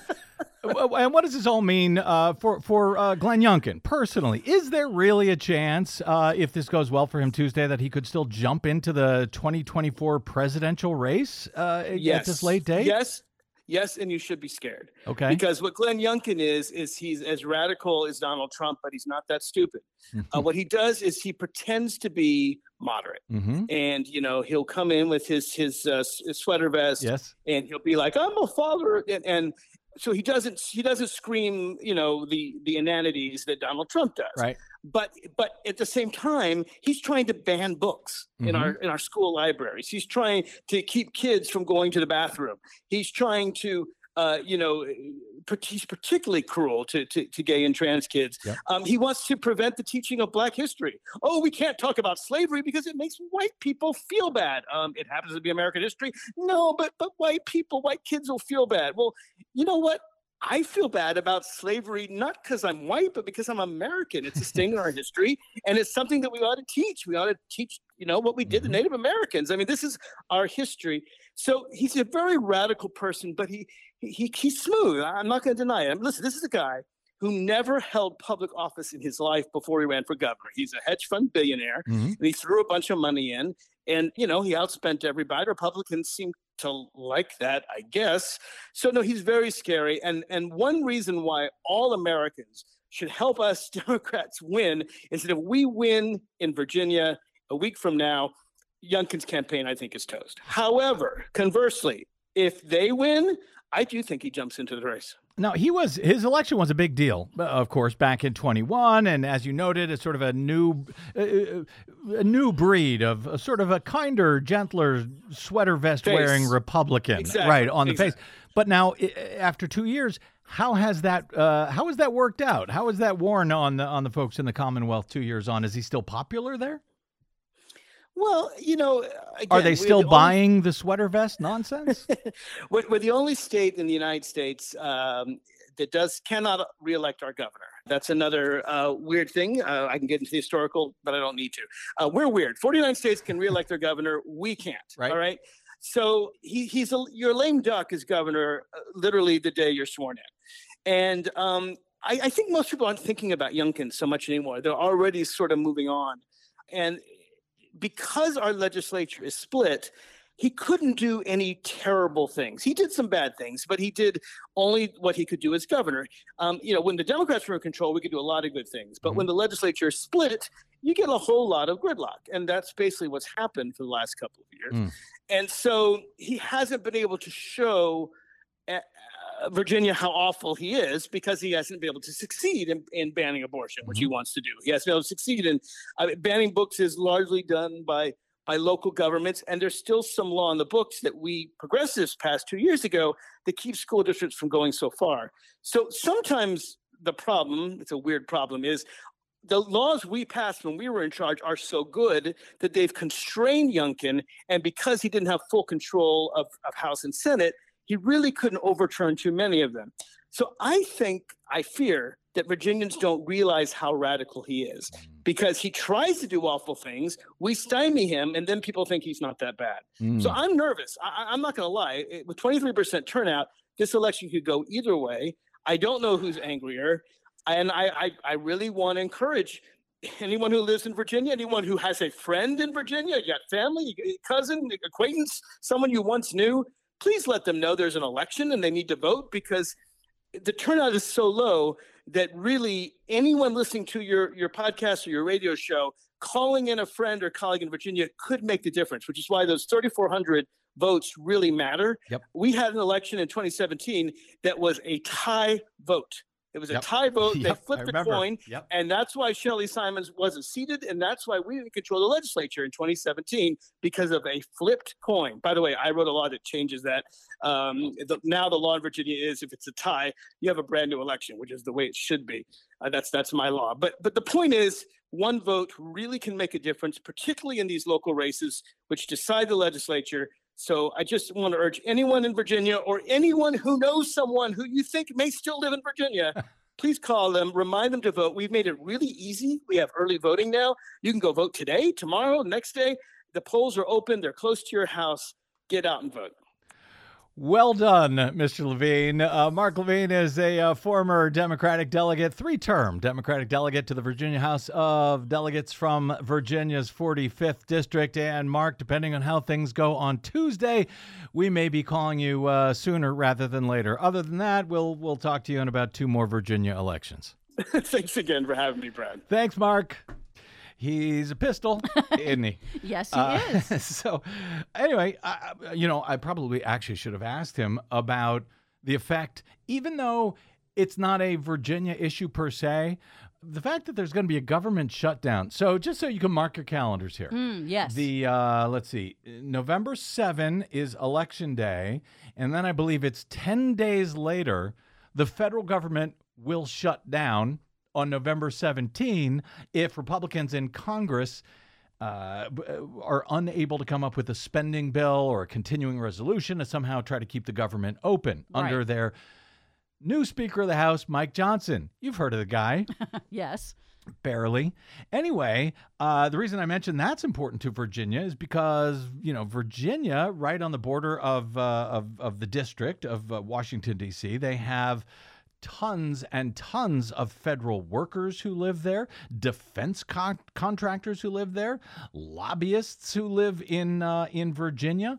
Speaker 1: w- and what does this all mean uh, for for uh, Glenn Youngkin personally? Is there really a chance, uh, if this goes well for him Tuesday, that he could still jump into the twenty twenty-four presidential race uh,
Speaker 6: Yes.
Speaker 1: at this late date?
Speaker 6: Yes. Yes, and you should be scared.
Speaker 1: Okay.
Speaker 6: Because what Glenn Youngkin is, is he's as radical as Donald Trump, but he's not that stupid. uh, what he does is he pretends to be moderate.
Speaker 1: Mm-hmm.
Speaker 6: And, you know, he'll come in with his his, uh, s- his sweater vest
Speaker 1: Yes.
Speaker 6: and he'll be like, I'm a father. And, and so he doesn't he doesn't scream, you know, the the inanities that Donald Trump does.
Speaker 1: Right.
Speaker 6: But but at the same time, he's trying to ban books in
Speaker 1: Mhm.
Speaker 6: our in our school libraries. He's trying to keep kids from going to the bathroom. He's trying to uh, you know, par- he's particularly cruel to, to, to gay and trans kids.
Speaker 1: Yep.
Speaker 6: Um, he wants to prevent the teaching of Black history. Oh, we can't talk about slavery because it makes white people feel bad. Um, it happens to be American history. No, but but white people, white kids will feel bad. Well, you know what? I feel bad about slavery, not because I'm white, but because I'm American. It's a stain in our history, and it's something that we ought to teach. We ought to teach, you know, what we did to
Speaker 1: Mhm.
Speaker 6: Native Americans. I mean, this is our history. So he's a very radical person, but he he he's smooth. I'm not going to deny it. Listen, this is a guy who never held public office in his life before he ran for governor. He's a hedge fund billionaire,
Speaker 1: Mhm.
Speaker 6: and he threw a bunch of money in, and you know, he outspent everybody. Republicans seem to like that, I guess. So no, he's very scary. And and one reason why all Americans should help us Democrats win is that if we win in Virginia a week from now, Youngkin's campaign, I think, is toast. However, conversely, if they win, I do think he jumps into the race.
Speaker 1: Now, he was his election was a big deal, uh, of course, back in twenty-one, and as you noted, it's sort of a new, uh, a new breed of a sort of a kinder, gentler sweater vest wearing
Speaker 6: Face.
Speaker 1: Republican,
Speaker 6: Exactly.
Speaker 1: right on the
Speaker 6: Exactly.
Speaker 1: face. But now, i- after two years, how has that uh, how has that worked out? How has that worn on the on the folks in the Commonwealth two years on? Is he still popular there?
Speaker 6: Well, you know, again,
Speaker 1: Are they
Speaker 6: we're
Speaker 1: still
Speaker 6: the only-
Speaker 1: buying the sweater vest nonsense?
Speaker 6: we're, we're the only state in the United States um, that does cannot reelect our governor. That's another uh, weird thing. Uh, I can get into the historical, but I don't need to. Uh, we're weird. forty-nine states can reelect their governor. We can't.
Speaker 1: Right.
Speaker 6: All right. So he, he's a, you're a lame duck as governor, uh, literally the day you're sworn in. And um, I, I think most people aren't thinking about Youngkin so much anymore. They're already sort of moving on. And because our legislature is split, he couldn't do any terrible things. He did some bad things, but he did only what he could do as governor. Um, you know, when the Democrats were in control, we could do a lot of good things. But mm-hmm. when the legislature split, you get a whole lot of gridlock. And that's basically what's happened for the last couple of years. Mm. And so he hasn't been able to show uh, Virginia how awful he is because he hasn't been able to succeed in, in banning abortion, which mm-hmm. he wants to do. He hasn't been able to succeed in uh, banning books is largely done by by local governments, and there's still some law in the books that we progressives passed two years ago that keeps school districts from going so far. So sometimes the problem, it's a weird problem, is the laws we passed when we were in charge are so good that they've constrained Youngkin, and because he didn't have full control of, of House and Senate, he really couldn't overturn too many of them. So I think, I fear that Virginians don't realize how radical he is because he tries to do awful things. We stymie him, and then people think he's not that bad. Mm. So I'm nervous. I, I'm not going to lie. It, with twenty-three percent turnout, this election could go either way. I don't know who's angrier. And I, I, I really want to encourage anyone who lives in Virginia, anyone who has a friend in Virginia, you got family, cousin, acquaintance, someone you once knew, please let them know there's an election and they need to vote, because the turnout is so low that really anyone listening to your, your podcast or your radio show, calling in a friend or colleague in Virginia could make the difference, which is why those thirty-four hundred votes really matter. Yep. We had an election in twenty seventeen that was a tie vote. It was a yep. tie vote. Yep. They flipped the coin, yep. and that's why Shelley Simons wasn't seated, and that's why we didn't control the legislature in twenty seventeen, because of a flipped coin. By the way, I wrote a law that changes that. Um, the, now the law in Virginia is if it's a tie, you have a brand new election, which is the way it should be. Uh, that's that's my law. But but the point is, one vote really can make a difference, particularly in these local races, which decide the legislature. So I just want to urge anyone in Virginia or anyone who knows someone who you think may still live in Virginia, please call them, remind them to vote. We've made it really easy. We have early voting now. You can go vote today, tomorrow, next day. The polls are open. They're close to your house. Get out and vote.
Speaker 1: Well done, Mister Levine. Uh, Mark Levine is a uh, former Democratic delegate, three-term Democratic delegate to the Virginia House of Delegates from Virginia's forty-fifth District. And Mark, depending on how things go on Tuesday, we may be calling you uh, sooner rather than later. Other than that, we'll we'll talk to you in about two more Virginia elections.
Speaker 6: Thanks again for having me, Brad.
Speaker 1: Thanks, Mark. He's a pistol, isn't he?
Speaker 5: Yes, he
Speaker 1: uh,
Speaker 5: is.
Speaker 1: So anyway, I, you know, I probably actually should have asked him about the effect, even though it's not a Virginia issue per se, the fact that there's going to be a government shutdown. So just so you can mark your calendars here.
Speaker 5: Mm, yes.
Speaker 1: The, uh, let's see, November seventh is Election Day. And then I believe it's ten days later, the federal government will shut down on November seventeenth if Republicans in Congress uh, are unable to come up with a spending bill or a continuing resolution to somehow try to keep the government open right. under their new Speaker of the House, Mike Johnson. You've heard of the guy.
Speaker 5: Yes.
Speaker 1: Barely. Anyway, uh, the reason I mentioned that's important to Virginia is because, you know, Virginia, right on the border of, uh, of, of the district of uh, Washington, D C, they have tons and tons of federal workers who live there, defense con- contractors who live there, lobbyists who live in uh, in Virginia.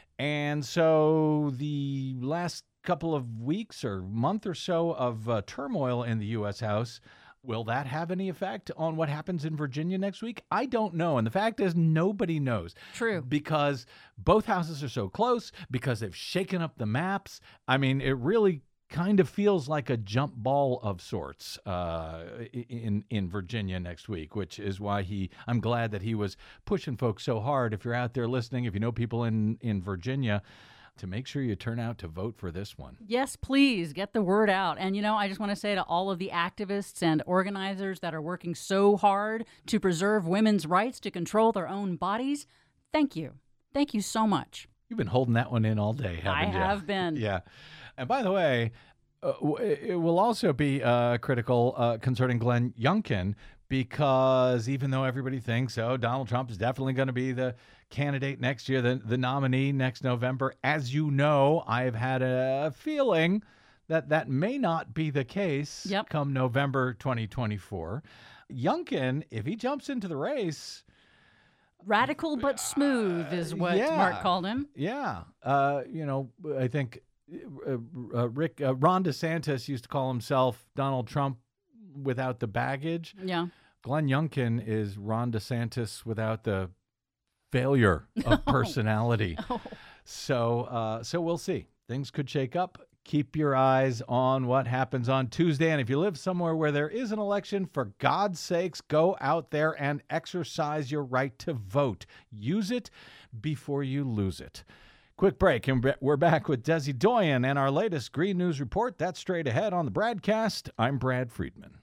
Speaker 1: And so the last couple of weeks or month or so of uh, turmoil in the U S House, will that have any effect on what happens in Virginia next week? I don't know. And the fact is, nobody knows.
Speaker 5: True.
Speaker 1: Because both houses are so close, because they've shaken up the maps. I mean, it really kind of feels like a jump ball of sorts uh, in in Virginia next week, which is why he. I'm glad that he was pushing folks so hard. If you're out there listening, if you know people in in Virginia, to make sure you turn out to vote for this one.
Speaker 5: Yes, please get the word out. And you know, I just want to say to all of the activists and organizers that are working so hard to preserve women's rights to control their own bodies, thank you, thank you so much.
Speaker 1: You've been holding that one in all day, haven't
Speaker 5: I
Speaker 1: you?
Speaker 5: I have been.
Speaker 1: Yeah. And by the way, uh, it will also be uh, critical uh, concerning Glenn Youngkin, because even though everybody thinks, oh, Donald Trump is definitely going to be the candidate next year, the, the nominee next November, as you know, I've had a feeling that that may not be the case
Speaker 5: yep.
Speaker 1: come November twenty twenty-four. Youngkin, if he jumps into the race,
Speaker 5: Radical but smooth is what
Speaker 1: yeah.
Speaker 5: Mark called him.
Speaker 1: Yeah. Uh, you know, I think uh, uh, Rick uh, Ron DeSantis used to call himself Donald Trump without the baggage.
Speaker 5: Yeah.
Speaker 1: Glenn Youngkin is Ron DeSantis without the failure of personality.
Speaker 5: Oh.
Speaker 1: So, uh, so we'll see. Things could shake up. Keep your eyes on what happens on Tuesday. And if you live somewhere where there is an election, for God's sakes, go out there and exercise your right to vote. Use it before you lose it. Quick break, and we're back with Desi Doyen and our latest Green News Report. That's straight ahead on the Bradcast. I'm Brad Friedman.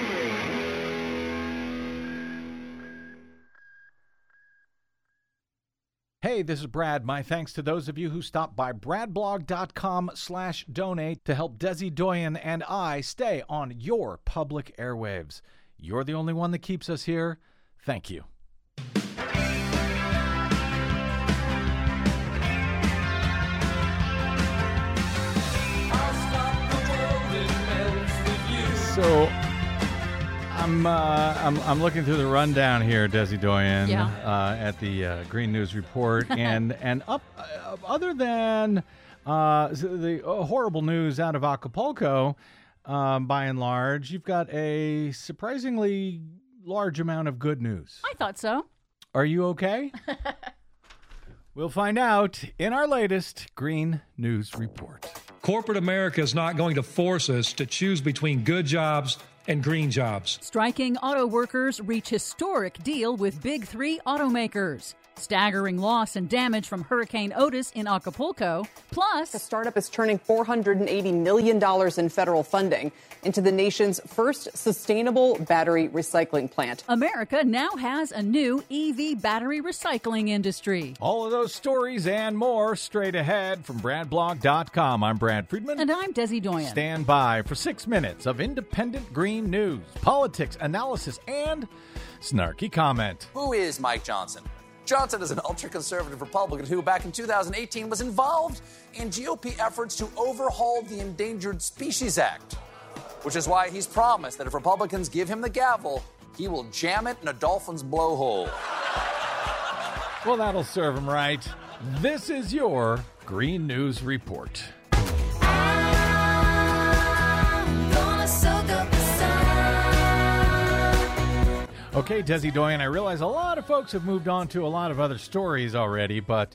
Speaker 1: Hey, this is Brad. My thanks to those of you who stopped by bradblog.com slash donate to help Desi Doyen and I stay on your public airwaves. You're the only one that keeps us here. Thank you. So I'm, uh, I'm I'm looking through the rundown here, Desi Doyen,
Speaker 5: Yeah.
Speaker 1: uh, at the uh, Green News Report, and and up uh, other than uh, the uh, horrible news out of Acapulco, um, by and large, you've got a surprisingly large amount of good news.
Speaker 5: I thought so.
Speaker 1: Are you okay? We'll find out in our latest Green News Report.
Speaker 7: Corporate America is not going to force us to choose between good jobs and green jobs.
Speaker 5: Striking auto workers reach historic deal with big three automakers. Staggering loss and damage from Hurricane Otis in Acapulco. Plus,
Speaker 8: the startup is turning four hundred eighty million dollars in federal funding into the nation's first sustainable battery recycling plant.
Speaker 5: America now has a new E V battery recycling industry.
Speaker 1: All of those stories and more straight ahead from brad blog dot com. I'm Brad Friedman.
Speaker 5: And I'm Desi Doyen.
Speaker 1: Stand by for six minutes of independent green news, politics, analysis, and snarky comment.
Speaker 9: Who is Mike Johnson? Johnson is an ultra-conservative Republican who, back in two thousand eighteen, was involved in G O P efforts to overhaul the Endangered Species Act, which is why he's promised that if Republicans give him the gavel, he will jam it in a dolphin's blowhole.
Speaker 1: Well, that'll serve him right. This is your Green News Report. Okay, Desi Doyen, I realize a lot of folks have moved on to a lot of other stories already, but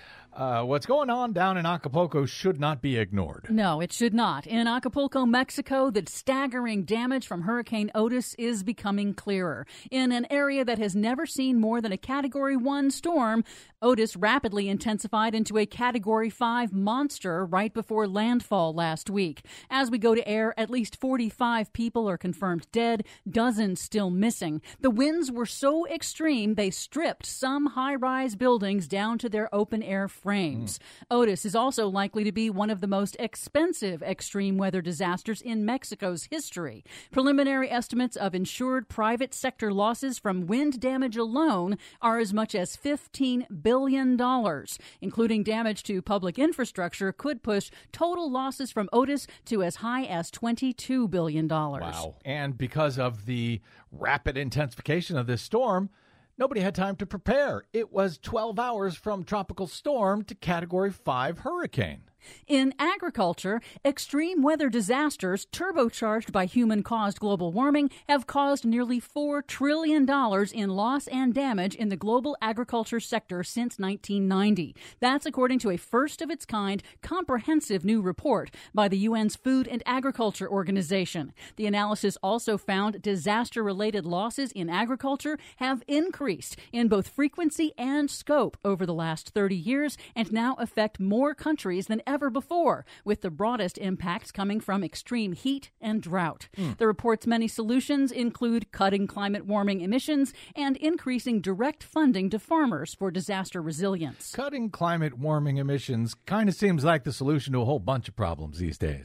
Speaker 1: uh, what's going on down in Acapulco should not be ignored.
Speaker 5: No, it should not. In Acapulco, Mexico, the staggering damage from Hurricane Otis is becoming clearer. In an area that has never seen more than a Category one storm, Otis rapidly intensified into a Category five monster right before landfall last week. As we go to air, at least forty-five people are confirmed dead, dozens still missing. The winds were so extreme, they stripped some high-rise buildings down to their open-air frames. Mm. Otis is also likely to be one of the most expensive extreme weather disasters in Mexico's history. Preliminary estimates of insured private sector losses from wind damage alone are as much as fifteen billion dollars, including damage to public infrastructure, could push total losses from Otis to as high as twenty-two billion dollars.
Speaker 1: Wow. And because of the rapid intensification of this storm, nobody had time to prepare. It was twelve hours from tropical storm to Category five hurricane.
Speaker 5: In agriculture, extreme weather disasters turbocharged by human-caused global warming have caused nearly four trillion dollars in loss and damage in the global agriculture sector since nineteen ninety. That's according to a first-of-its-kind, comprehensive new report by the U N's Food and Agriculture Organization. The analysis also found disaster-related losses in agriculture have increased in both frequency and scope over the last thirty years and now affect more countries than ever before, with the broadest impacts coming from extreme heat and drought. Mm. The report's many solutions include cutting climate warming emissions and increasing direct funding to farmers for disaster resilience.
Speaker 1: Cutting climate warming emissions kind of seems like the solution to a whole bunch of problems these days.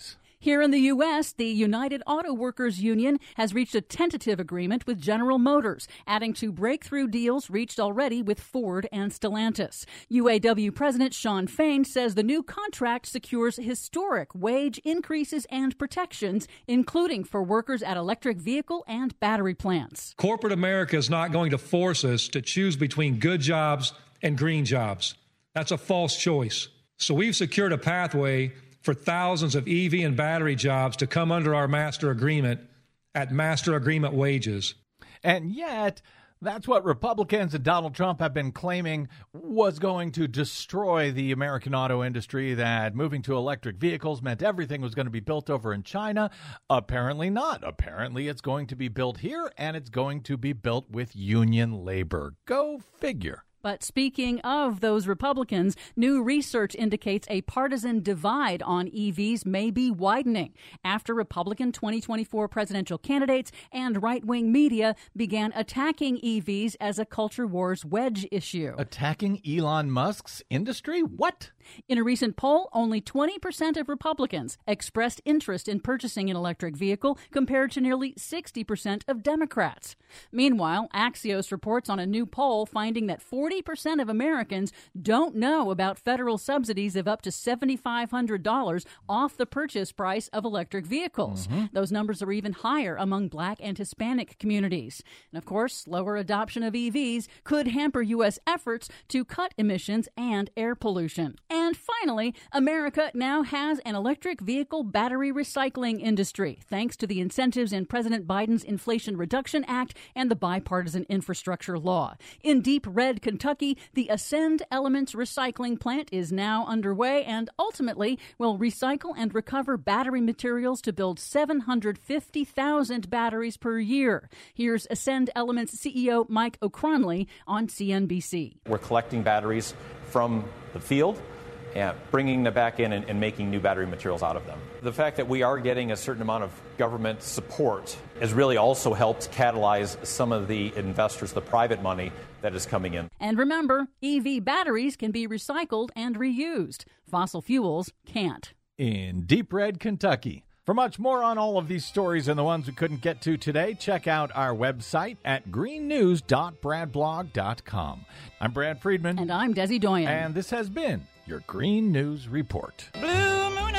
Speaker 5: Here in the U S, the United Auto Workers Union has reached a tentative agreement with General Motors, adding to breakthrough deals reached already with Ford and Stellantis. U A W President Shawn Fain says the new contract secures historic wage increases and protections, including for workers at electric vehicle and battery plants.
Speaker 7: Corporate America is not going to force us to choose between good jobs and green jobs. That's a false choice. So we've secured a pathway for thousands of E V and battery jobs to come under our master agreement at master agreement wages.
Speaker 1: And yet, that's what Republicans and Donald Trump have been claiming was going to destroy the American auto industry, that moving to electric vehicles meant everything was going to be built over in China. Apparently not. Apparently it's going to be built here, and it's going to be built with union labor. Go figure.
Speaker 5: But speaking of those Republicans, new research indicates a partisan divide on E Vs may be widening after Republican twenty twenty-four presidential candidates and right-wing media began attacking E Vs as a culture wars wedge issue.
Speaker 1: Attacking Elon Musk's industry? What?
Speaker 5: In a recent poll, only twenty percent of Republicans expressed interest in purchasing an electric vehicle compared to nearly sixty percent of Democrats. Meanwhile, Axios reports on a new poll finding that forty percent of Americans don't know about federal subsidies of up to seven thousand five hundred dollars off the purchase price of electric vehicles. Mm-hmm. Those numbers are even higher among Black and Hispanic communities. And of course, slower adoption of E Vs could hamper U S efforts to cut emissions and air pollution. And finally, America now has an electric vehicle battery recycling industry, thanks to the incentives in President Biden's Inflation Reduction Act and the bipartisan infrastructure law. In deep red Kentucky, the Ascend Elements recycling plant is now underway and ultimately will recycle and recover battery materials to build seven hundred fifty thousand batteries per year. Here's Ascend Elements C E O Mike O'Cronley on C N B C.
Speaker 10: We're collecting batteries from the field, and bringing them back in and, and making new battery materials out of them. The fact that we are getting a certain amount of government support has really also helped catalyze some of the investors, the private money that is coming in.
Speaker 5: And remember, E V batteries can be recycled and reused. Fossil fuels can't.
Speaker 1: In deep red Kentucky. For much more on all of these stories and the ones we couldn't get to today, check out our website at green news dot brad blog dot com. I'm Brad Friedman.
Speaker 5: And I'm Desi Doyen.
Speaker 1: And this has been your Green News Report.
Speaker 11: Blue moon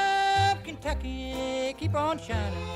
Speaker 11: of Kentucky, keep on shining.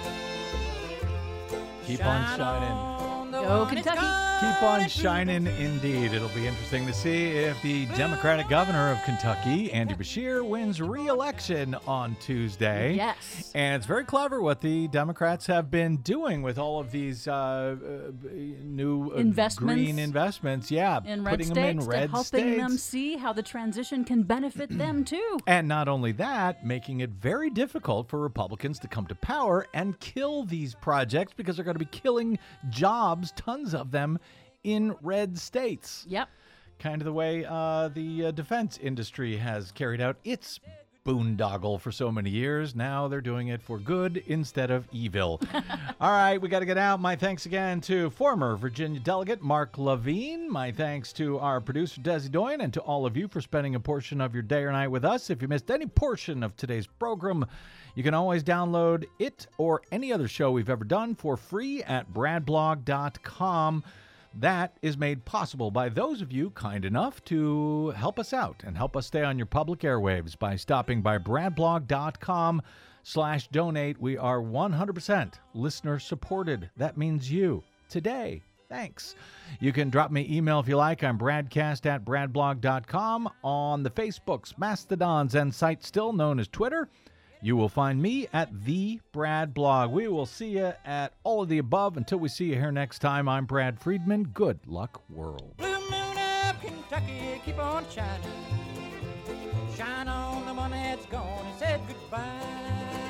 Speaker 1: Keep
Speaker 11: Shine
Speaker 1: on shining.
Speaker 11: On
Speaker 5: Go Kentucky.
Speaker 1: Keep on shining indeed. It'll be interesting to see if the Democratic governor of Kentucky, Andy Beshear, wins re-election on Tuesday.
Speaker 5: Yes.
Speaker 1: And it's very clever what the Democrats have been doing with all of these uh, uh, new uh,
Speaker 5: investments,
Speaker 1: green investments. Yeah,
Speaker 5: in red
Speaker 1: putting
Speaker 5: states,
Speaker 1: them in red
Speaker 5: to helping
Speaker 1: states.
Speaker 5: them see how the transition can benefit them too.
Speaker 1: And not only that, making it very difficult for Republicans to come to power and kill these projects because they're going to be killing jobs, tons of them, in red states.
Speaker 5: Yep.
Speaker 1: Kind of the way uh, the uh, defense industry has carried out its boondoggle for so many years. Now they're doing it for good instead of evil. All right, we got to get out. My thanks again to former Virginia delegate Mark Levine. My thanks to our producer Desi Doyen, and to all of you for spending a portion of your day or night with us. If you missed any portion of today's program, you can always download it or any other show we've ever done for free at brad blog dot com. That is made possible by those of you kind enough to help us out and help us stay on your public airwaves by stopping by brad blog dot com slash donate. We are one hundred percent listener supported. That means you today. Thanks. You can drop me email if you like. I'm bradcast at brad blog dot com. On the Facebooks, Mastodons, and site still known as Twitter, you will find me at The Brad Blog. We will see you at all of the above. Until we see you here next time, I'm Brad Friedman. Good luck, world.
Speaker 11: Blue moon of Kentucky, keep on shining. Shine on the one that's gone and said goodbye.